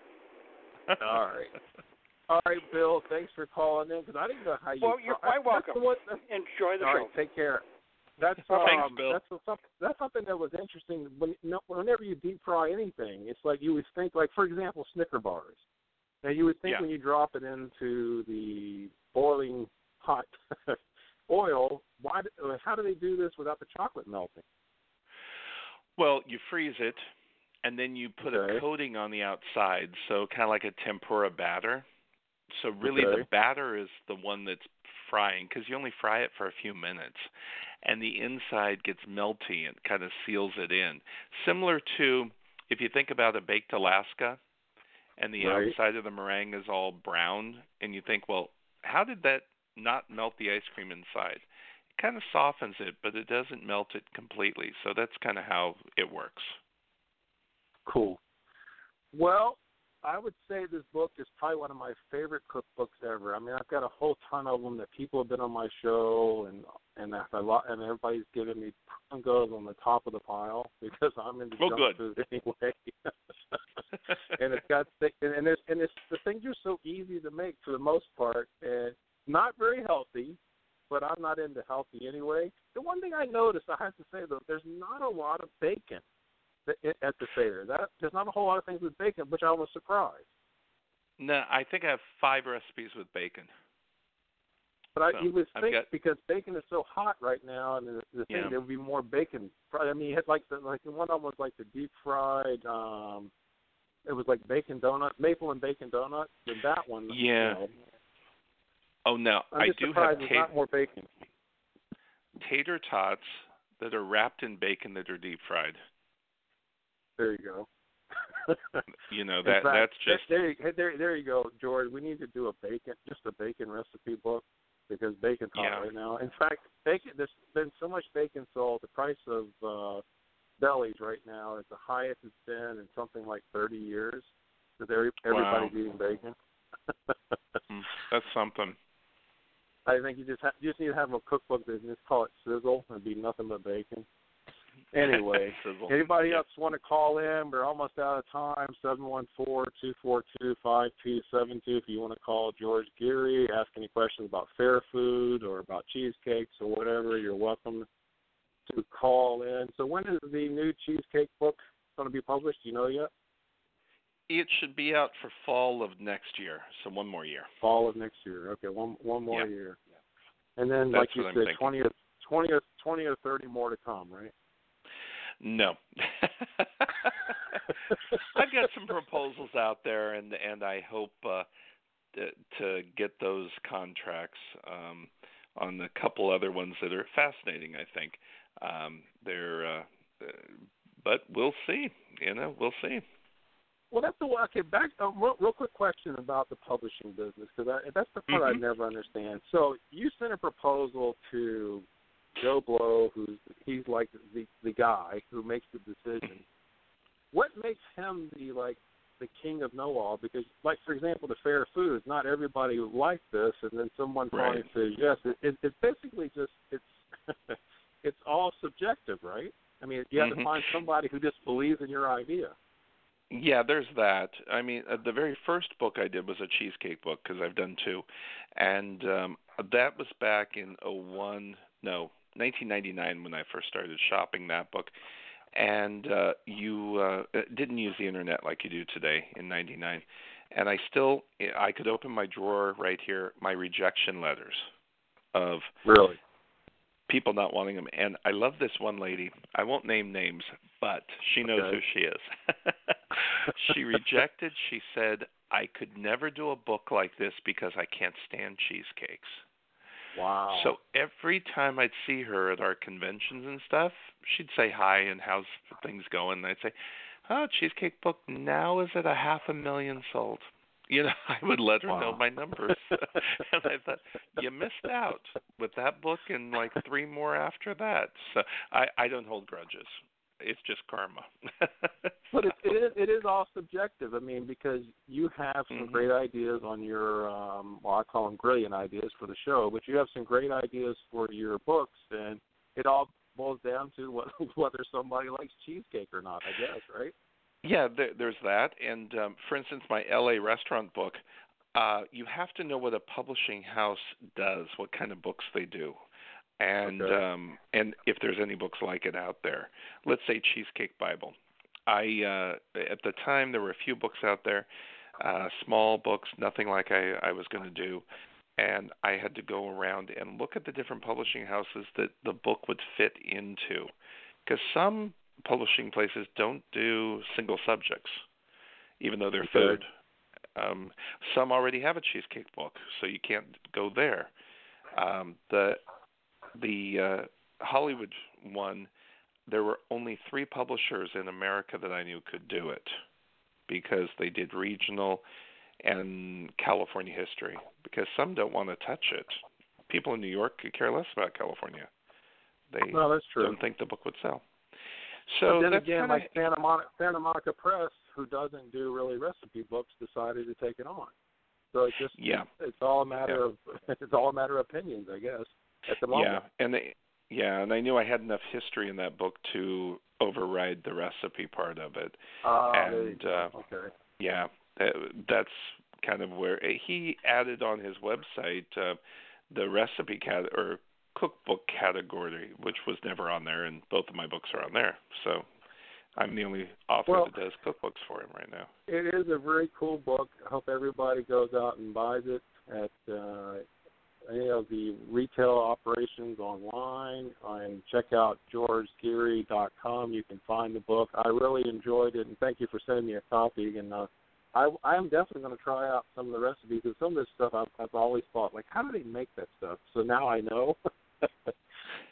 Speaker 2: All right, Bill. Thanks for calling in, because I didn't know how you.
Speaker 4: Well, you're quite welcome. Enjoy the show.
Speaker 2: All right, take care. That's
Speaker 3: thanks, Bill.
Speaker 2: That's something that was interesting. Whenever you deep fry anything, it's like you would think, like, for example, Snicker bars. Now you would think when you drop it into the boiling hot oil, how do they do this without the chocolate melting?
Speaker 3: Well, you freeze it, and then you put a coating on the outside, so kind of like a tempura batter. So really the batter is the one that's frying, because you only fry it for a few minutes, and the inside gets melty and kind of seals it in. Similar to, if you think about a baked Alaska, and the outside of the meringue is all brown, and you think, well, how did that not melt the ice cream inside? It kind of softens it, but it doesn't melt it completely. So that's kind of how it works. Cool.
Speaker 2: Well, I would say this book is probably one of my favorite cookbooks ever. I mean, I've got a whole ton of them that people have been on my show, and everybody's giving me goes on the top of the pile, because I'm into junk food anyway. And it's got the things are so easy to make for the most part, and not very healthy, but I'm not into healthy anyway. The one thing I noticed, I have to say though, there's not a lot of bacon at the fair. There's not a whole lot of things with bacon, which I was surprised.
Speaker 3: No, I think I have 5 recipes with bacon.
Speaker 2: But you would think, because bacon is so hot right now, and the thing there would be more bacon. I mean, you had like the one of them was like the deep fried. It was like bacon donut, maple and bacon donut. And that one.
Speaker 3: Yeah.
Speaker 2: You know,
Speaker 3: oh no,
Speaker 2: I
Speaker 3: do have
Speaker 2: not more bacon.
Speaker 3: Tater tots that are wrapped in bacon that are deep fried.
Speaker 2: There you go.
Speaker 3: That's just
Speaker 2: there you go, George. We need to do a bacon recipe book because bacon's hot right now. In fact, bacon. There's been so much bacon sold. The price of delis right now is the highest it's been in something like 30 years. Because everybody's eating bacon.
Speaker 3: That's something.
Speaker 2: I think you just need to have a cookbook that just call it Sizzle and be nothing but bacon. Anyway, anybody else want to call in? We're almost out of time. 714-242-5272 if you want to call George Geary, ask any questions about fair food or about cheesecakes or whatever, you're welcome to call in. So when is the new cheesecake book going to be published? Do you know yet?
Speaker 3: It should be out for fall of next year, so one more year.
Speaker 2: Fall of next year. Okay, one more year. And then,
Speaker 3: That's
Speaker 2: like you said, 20 or 30 more to come, right?
Speaker 3: No. I've got some proposals out there, and I hope to get those contracts on a couple other ones that are fascinating, I think. But we'll see. We'll see.
Speaker 2: Well, that's okay. Back real quick question about the publishing business because that's the part I never understand. So you sent a proposal to Joe Blow, he's like the guy who makes the decision. What makes him the king of know-all? Because, like for example, the fair foods, not everybody would like this, and then someone finally says yes. It's basically just it's all subjective, right? I mean, you have to find somebody who just believes in your idea.
Speaker 3: Yeah, there's that. I mean, the very first book I did was a cheesecake book because I've done two. And that was back in 1999 when I first started shopping that book. And you didn't use the internet like you do today in 99. And I could open my drawer right here, my rejection letters of
Speaker 2: really
Speaker 3: people not wanting them. And I love this one lady. I won't name names, but she knows who she is. She rejected. She said, I could never do a book like this because I can't stand cheesecakes.
Speaker 2: Wow.
Speaker 3: So every time I'd see her at our conventions and stuff, she'd say hi and how's things going. And I'd say, cheesecake book now is at 500,000 sold. I would let her know my numbers. And I thought, you missed out with that book and like 3 more after that. So I don't hold grudges. It's just karma.
Speaker 2: But it is all subjective. I mean, because you have some great ideas on your, I call them brilliant ideas for the show, but you have some great ideas for your books, and it all boils down to whether somebody likes cheesecake or not, I guess, right?
Speaker 3: Yeah, there's that. And, for instance, my L.A. restaurant book, you have to know what a publishing house does, what kind of books they do. And and if there's any books like it out there. Let's say Cheesecake Bible. At the time, there were a few books out there, small books, nothing like I was going to do. And I had to go around and look at the different publishing houses that the book would fit into. Because some publishing places don't do single subjects, even though they're food. Some already have a cheesecake book, so you can't go there. The Hollywood one, there were only 3 publishers in America that I knew could do it because they did regional and California history, because some don't want to touch it. People in New York could care less about California. That's true. Don't think the book would sell. So
Speaker 2: but then again, like Santa Monica Press, who doesn't do really recipe books, decided to take it on. So it's just it's all a matter of opinions, I guess, at the moment.
Speaker 3: And I knew I had enough history in that book to override the recipe part of it. That's kind of where he added on his website the recipe or cookbook category, which was never on there, and both of my books are on there. So I'm the only author that does cookbooks for him right now.
Speaker 2: It is a very cool book. I hope everybody goes out and buys it at any of the retail operations online, and check out georgegeary.com. You can find the book. I really enjoyed it, and thank you for sending me a copy. And I am definitely going to try out some of the recipes, because some of this stuff I've always thought, like, how do they make that stuff? So now I know.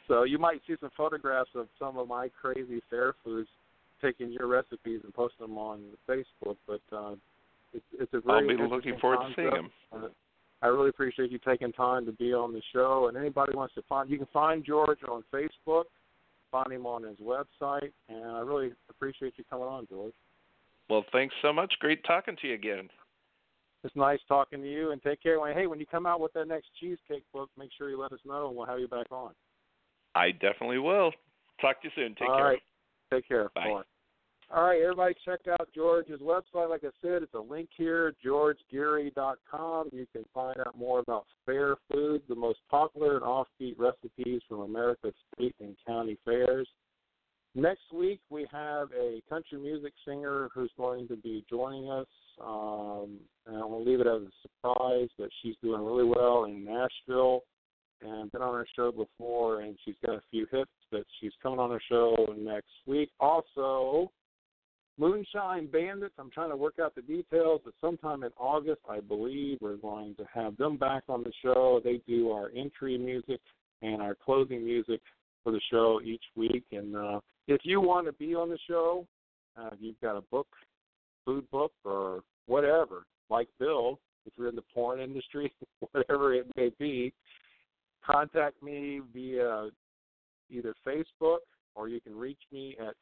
Speaker 2: So you might see some photographs of some of my crazy fair foods, taking your recipes and posting them on Facebook. But it's a very
Speaker 3: I'll be looking forward to seeing them.
Speaker 2: I really appreciate you taking time to be on the show. And anybody wants to you can find George on Facebook, find him on his website, and I really appreciate you coming on, George.
Speaker 3: Well, thanks so much. Great talking to you again.
Speaker 2: It's nice talking to you, and take care. Hey, when you come out with that next cheesecake book, make sure you let us know, and we'll have you back on.
Speaker 3: I definitely will. Talk to you soon. Take care.
Speaker 2: All right. Take care.
Speaker 3: Bye.
Speaker 2: Bye. All right, everybody check out George's website. Like I said, it's a link here, georgegeary.com. You can find out more about fair foods, the most popular and offbeat recipes from America's state and county fairs. Next week, we have a country music singer who's going to be joining us. And I will leave it as a surprise, but she's doing really well in Nashville and been on our show before, and she's got a few hits that she's coming on our show next week. Also, Moonshine Bandits, I'm trying to work out the details, but sometime in August, I believe, we're going to have them back on the show. They do our entry music and our closing music for the show each week. And if you want to be on the show, if you've got a book, food book, or whatever, like Bill, if you're in the porn industry, whatever it may be, contact me via either Facebook, or you can reach me at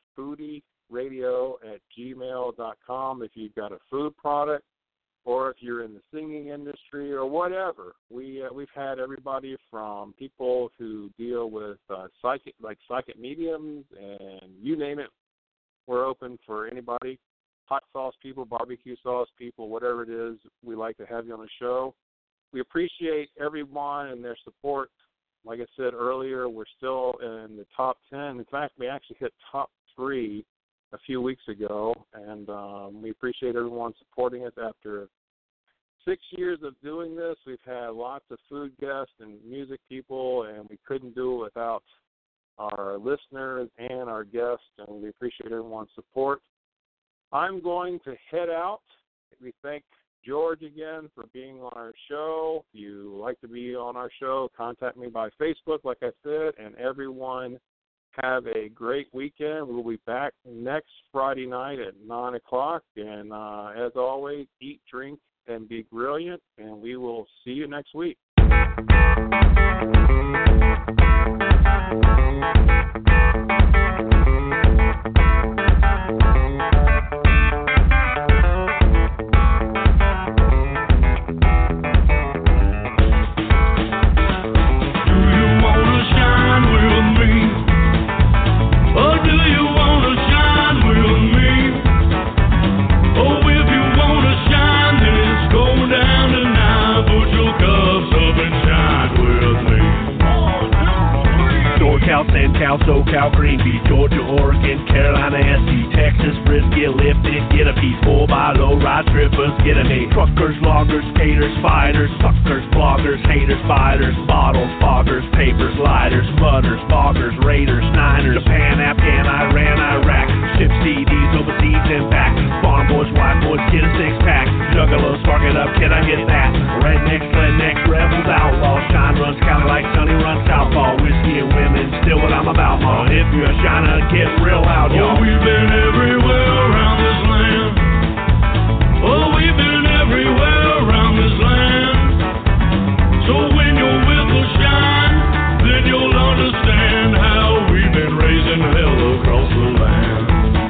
Speaker 2: foodieradio@gmail.com if you've got a food product, or if you're in the singing industry or whatever. We've had everybody from people who deal with psychic mediums, and you name it, we're open for anybody. Hot sauce people, barbecue sauce people, whatever it is, we like to have you on the show. We appreciate everyone and their support. Like I said earlier, we're still in the top 10. In fact, we actually hit top 3 a few weeks ago, and we appreciate everyone supporting us. After 6 years of doing this, we've had lots of food guests and music people, and we couldn't do it without our listeners and our guests, and we appreciate everyone's support. I'm going to head out. We thank George again for being on our show. If you like to be on our show, contact me by Facebook, like I said, and everyone have a great weekend. We'll be back next Friday night at 9 o'clock, and as always, eat, drink, and be brilliant, and we will see you next week.
Speaker 5: SoCal, SoCal, Green Beach, Georgia, Oregon, Carolina, SC, Texas, brisket, lifted, get a piece, full by low ride strippers, get a name. Truckers, loggers, skaters, fighters, suckers, bloggers, haters, biters, bottles, foggers, papers, lighters, mutters, boggers, raiders, niners, Japan, Afghan, Iran, Iraq, ship CDs overseas and back. Farm boys, white boys, get a six-pack. Juggalos, spark it up, can I get that? Rednecks, rebels, outlaws, shine runs, Cali like Sunny runs, Southpaw, whiskey and women, still what I'm about, ma. If you're a shiner, get real loud, y'all.
Speaker 6: Oh, we've been everywhere around this land. Oh, we've been everywhere around this land. So when your whip will shine, then you'll understand how we've been raising hell across the land.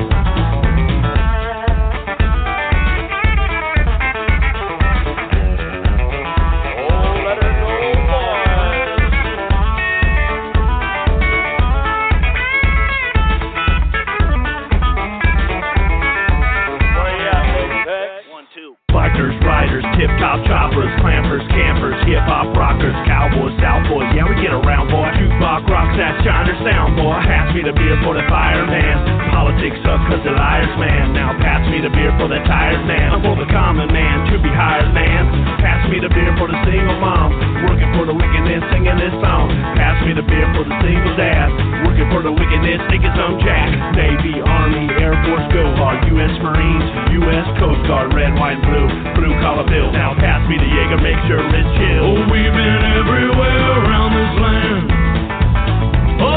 Speaker 5: Tip-top choppers, clampers, campers, hip-hop rockers, cowboys, south boys, yeah, we get around, boy. Jukebox rocks that shiner sound, boy. Pass me the beer for the fireman. Politics suck cause they're liars, man. Now pass me the beer for the tired man. I'm for the common man, to be hired, man. Pass me the beer for the single mom, working for the wickedness, singing this song. Pass me the beer for the single dad, working for the wickedness, thinking some jack. Navy, Army, Air Force, Go Hard, U.S. Marines, U.S. Coast Guard, red, white, blue collar bill. Now pass me the Jaeger, make sure it's chill.
Speaker 6: Oh, we've been everywhere around this land. Oh,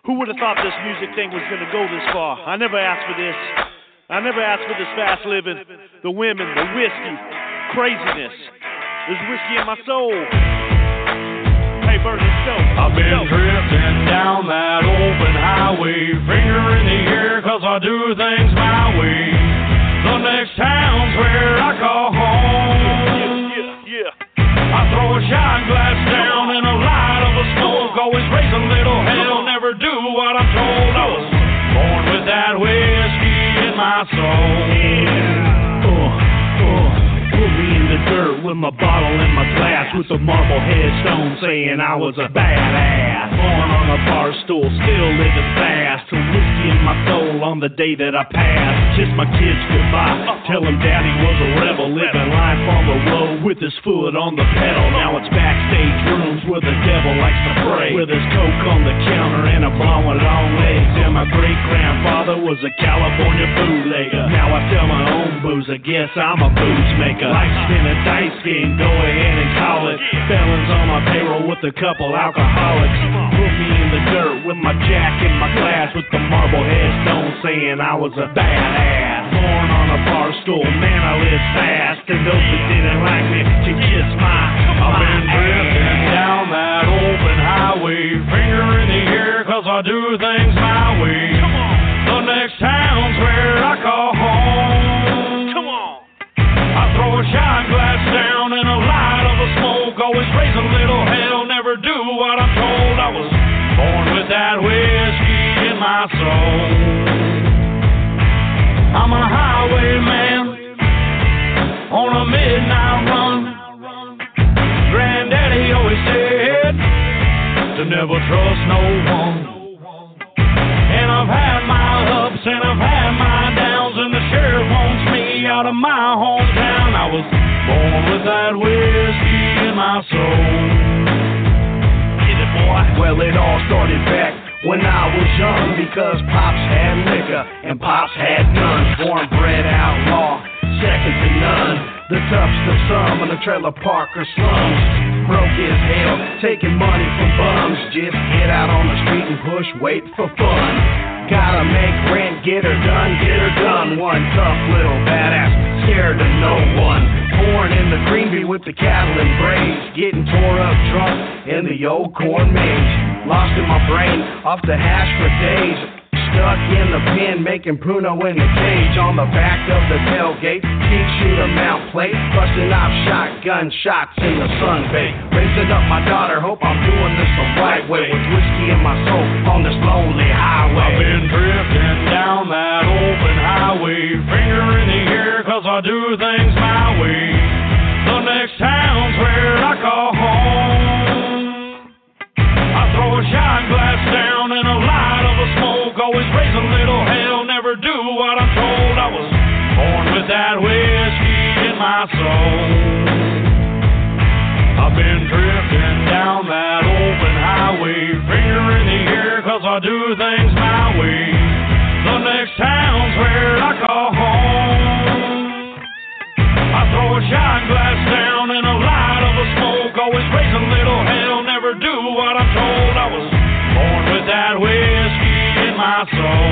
Speaker 5: Who would have thought this music thing was going to go this far? I never asked for this. I never asked for this fast living, the women, the whiskey, craziness. There's whiskey in my soul. Hey, Bert, let's go.
Speaker 6: I've been drifting down that open highway, finger in the air, 'cause I do things my way. The next town's where I call home.
Speaker 5: Yeah.
Speaker 6: I throw a shot glass down in a light of a smoke, always raise a little hell, never do what I'm told. I was born with that whiskey in my soul.
Speaker 5: Put me in the dirt with my bottle and my glass, with the marble headstone saying I was a badass. Born on a bar stool, still living fast, with whiskey in my soul on the day that I passed. Kiss my kids goodbye, tell them daddy was a rebel, living life on the road with his foot on the pedal. Now it's backstage rooms where the devil likes to pray, with his coke on the counter and a blowing long legs. And my great grandfather was a California bootlegger. Now I sell my own booze, I guess I'm a booze maker. Life's been a dice game, go ahead and call it. Felons on my payroll with a couple alcoholics. Put me in the dirt with my jack in my glass, with the marble headstone saying I was a badass. Born on a bar stool, man, I live fast, and those that didn't like me to kiss my
Speaker 6: I've been drifting down that open highway, finger in the air, 'cause I do things my way. The next town's where I call home.
Speaker 5: Come on.
Speaker 6: I throw a shot glass down in a light of a smoke, always raise a little hell, never do what I'm told. I was born with that whiskey in my soul. I'm a highwayman on a midnight run. Granddaddy always said to never trust no one. And I've had my ups and I've had my downs, and the sheriff wants me out of my hometown. I was born with that whiskey in my soul.
Speaker 5: Get it, boy.
Speaker 7: Well, it all started back when I was young, because Pops had liquor and Pops had guns. Born, bred outlaw, second to none. The toughest of some in the trailer park or slums. Broke as hell, taking money from bums. Just get out on the street and push weight for fun. Gotta make rent, get her done. One tough little badass, scared of no one. Born in the Greenville with the cattle and braves, getting tore up drunk in the old corn maze. Lost in my brain, off the hash for days. Stuck in the pen, making pruno in the cage. On the back of the tailgate, peak shooter mount plate, busting off shotgun shots in the sunbake. Raising up my daughter, hope I'm doing this the right way, with whiskey in my soul on this lonely highway.
Speaker 6: I've been drifting down that open highway, finger in the air, 'cause I do things my way. The next town's where I call home. I throw a shot glass down in a light of a smoke, always raise a little hell, never do what I'm told. I was born with that whiskey in my soul. I've been drifting down that open highway, finger in the air, 'cause I do things my way. The next town's where I call home. I throw a shot glass down in a light of a smoke, always raise a little hell, never do what I'm told. I was born with that whiskey in my soul.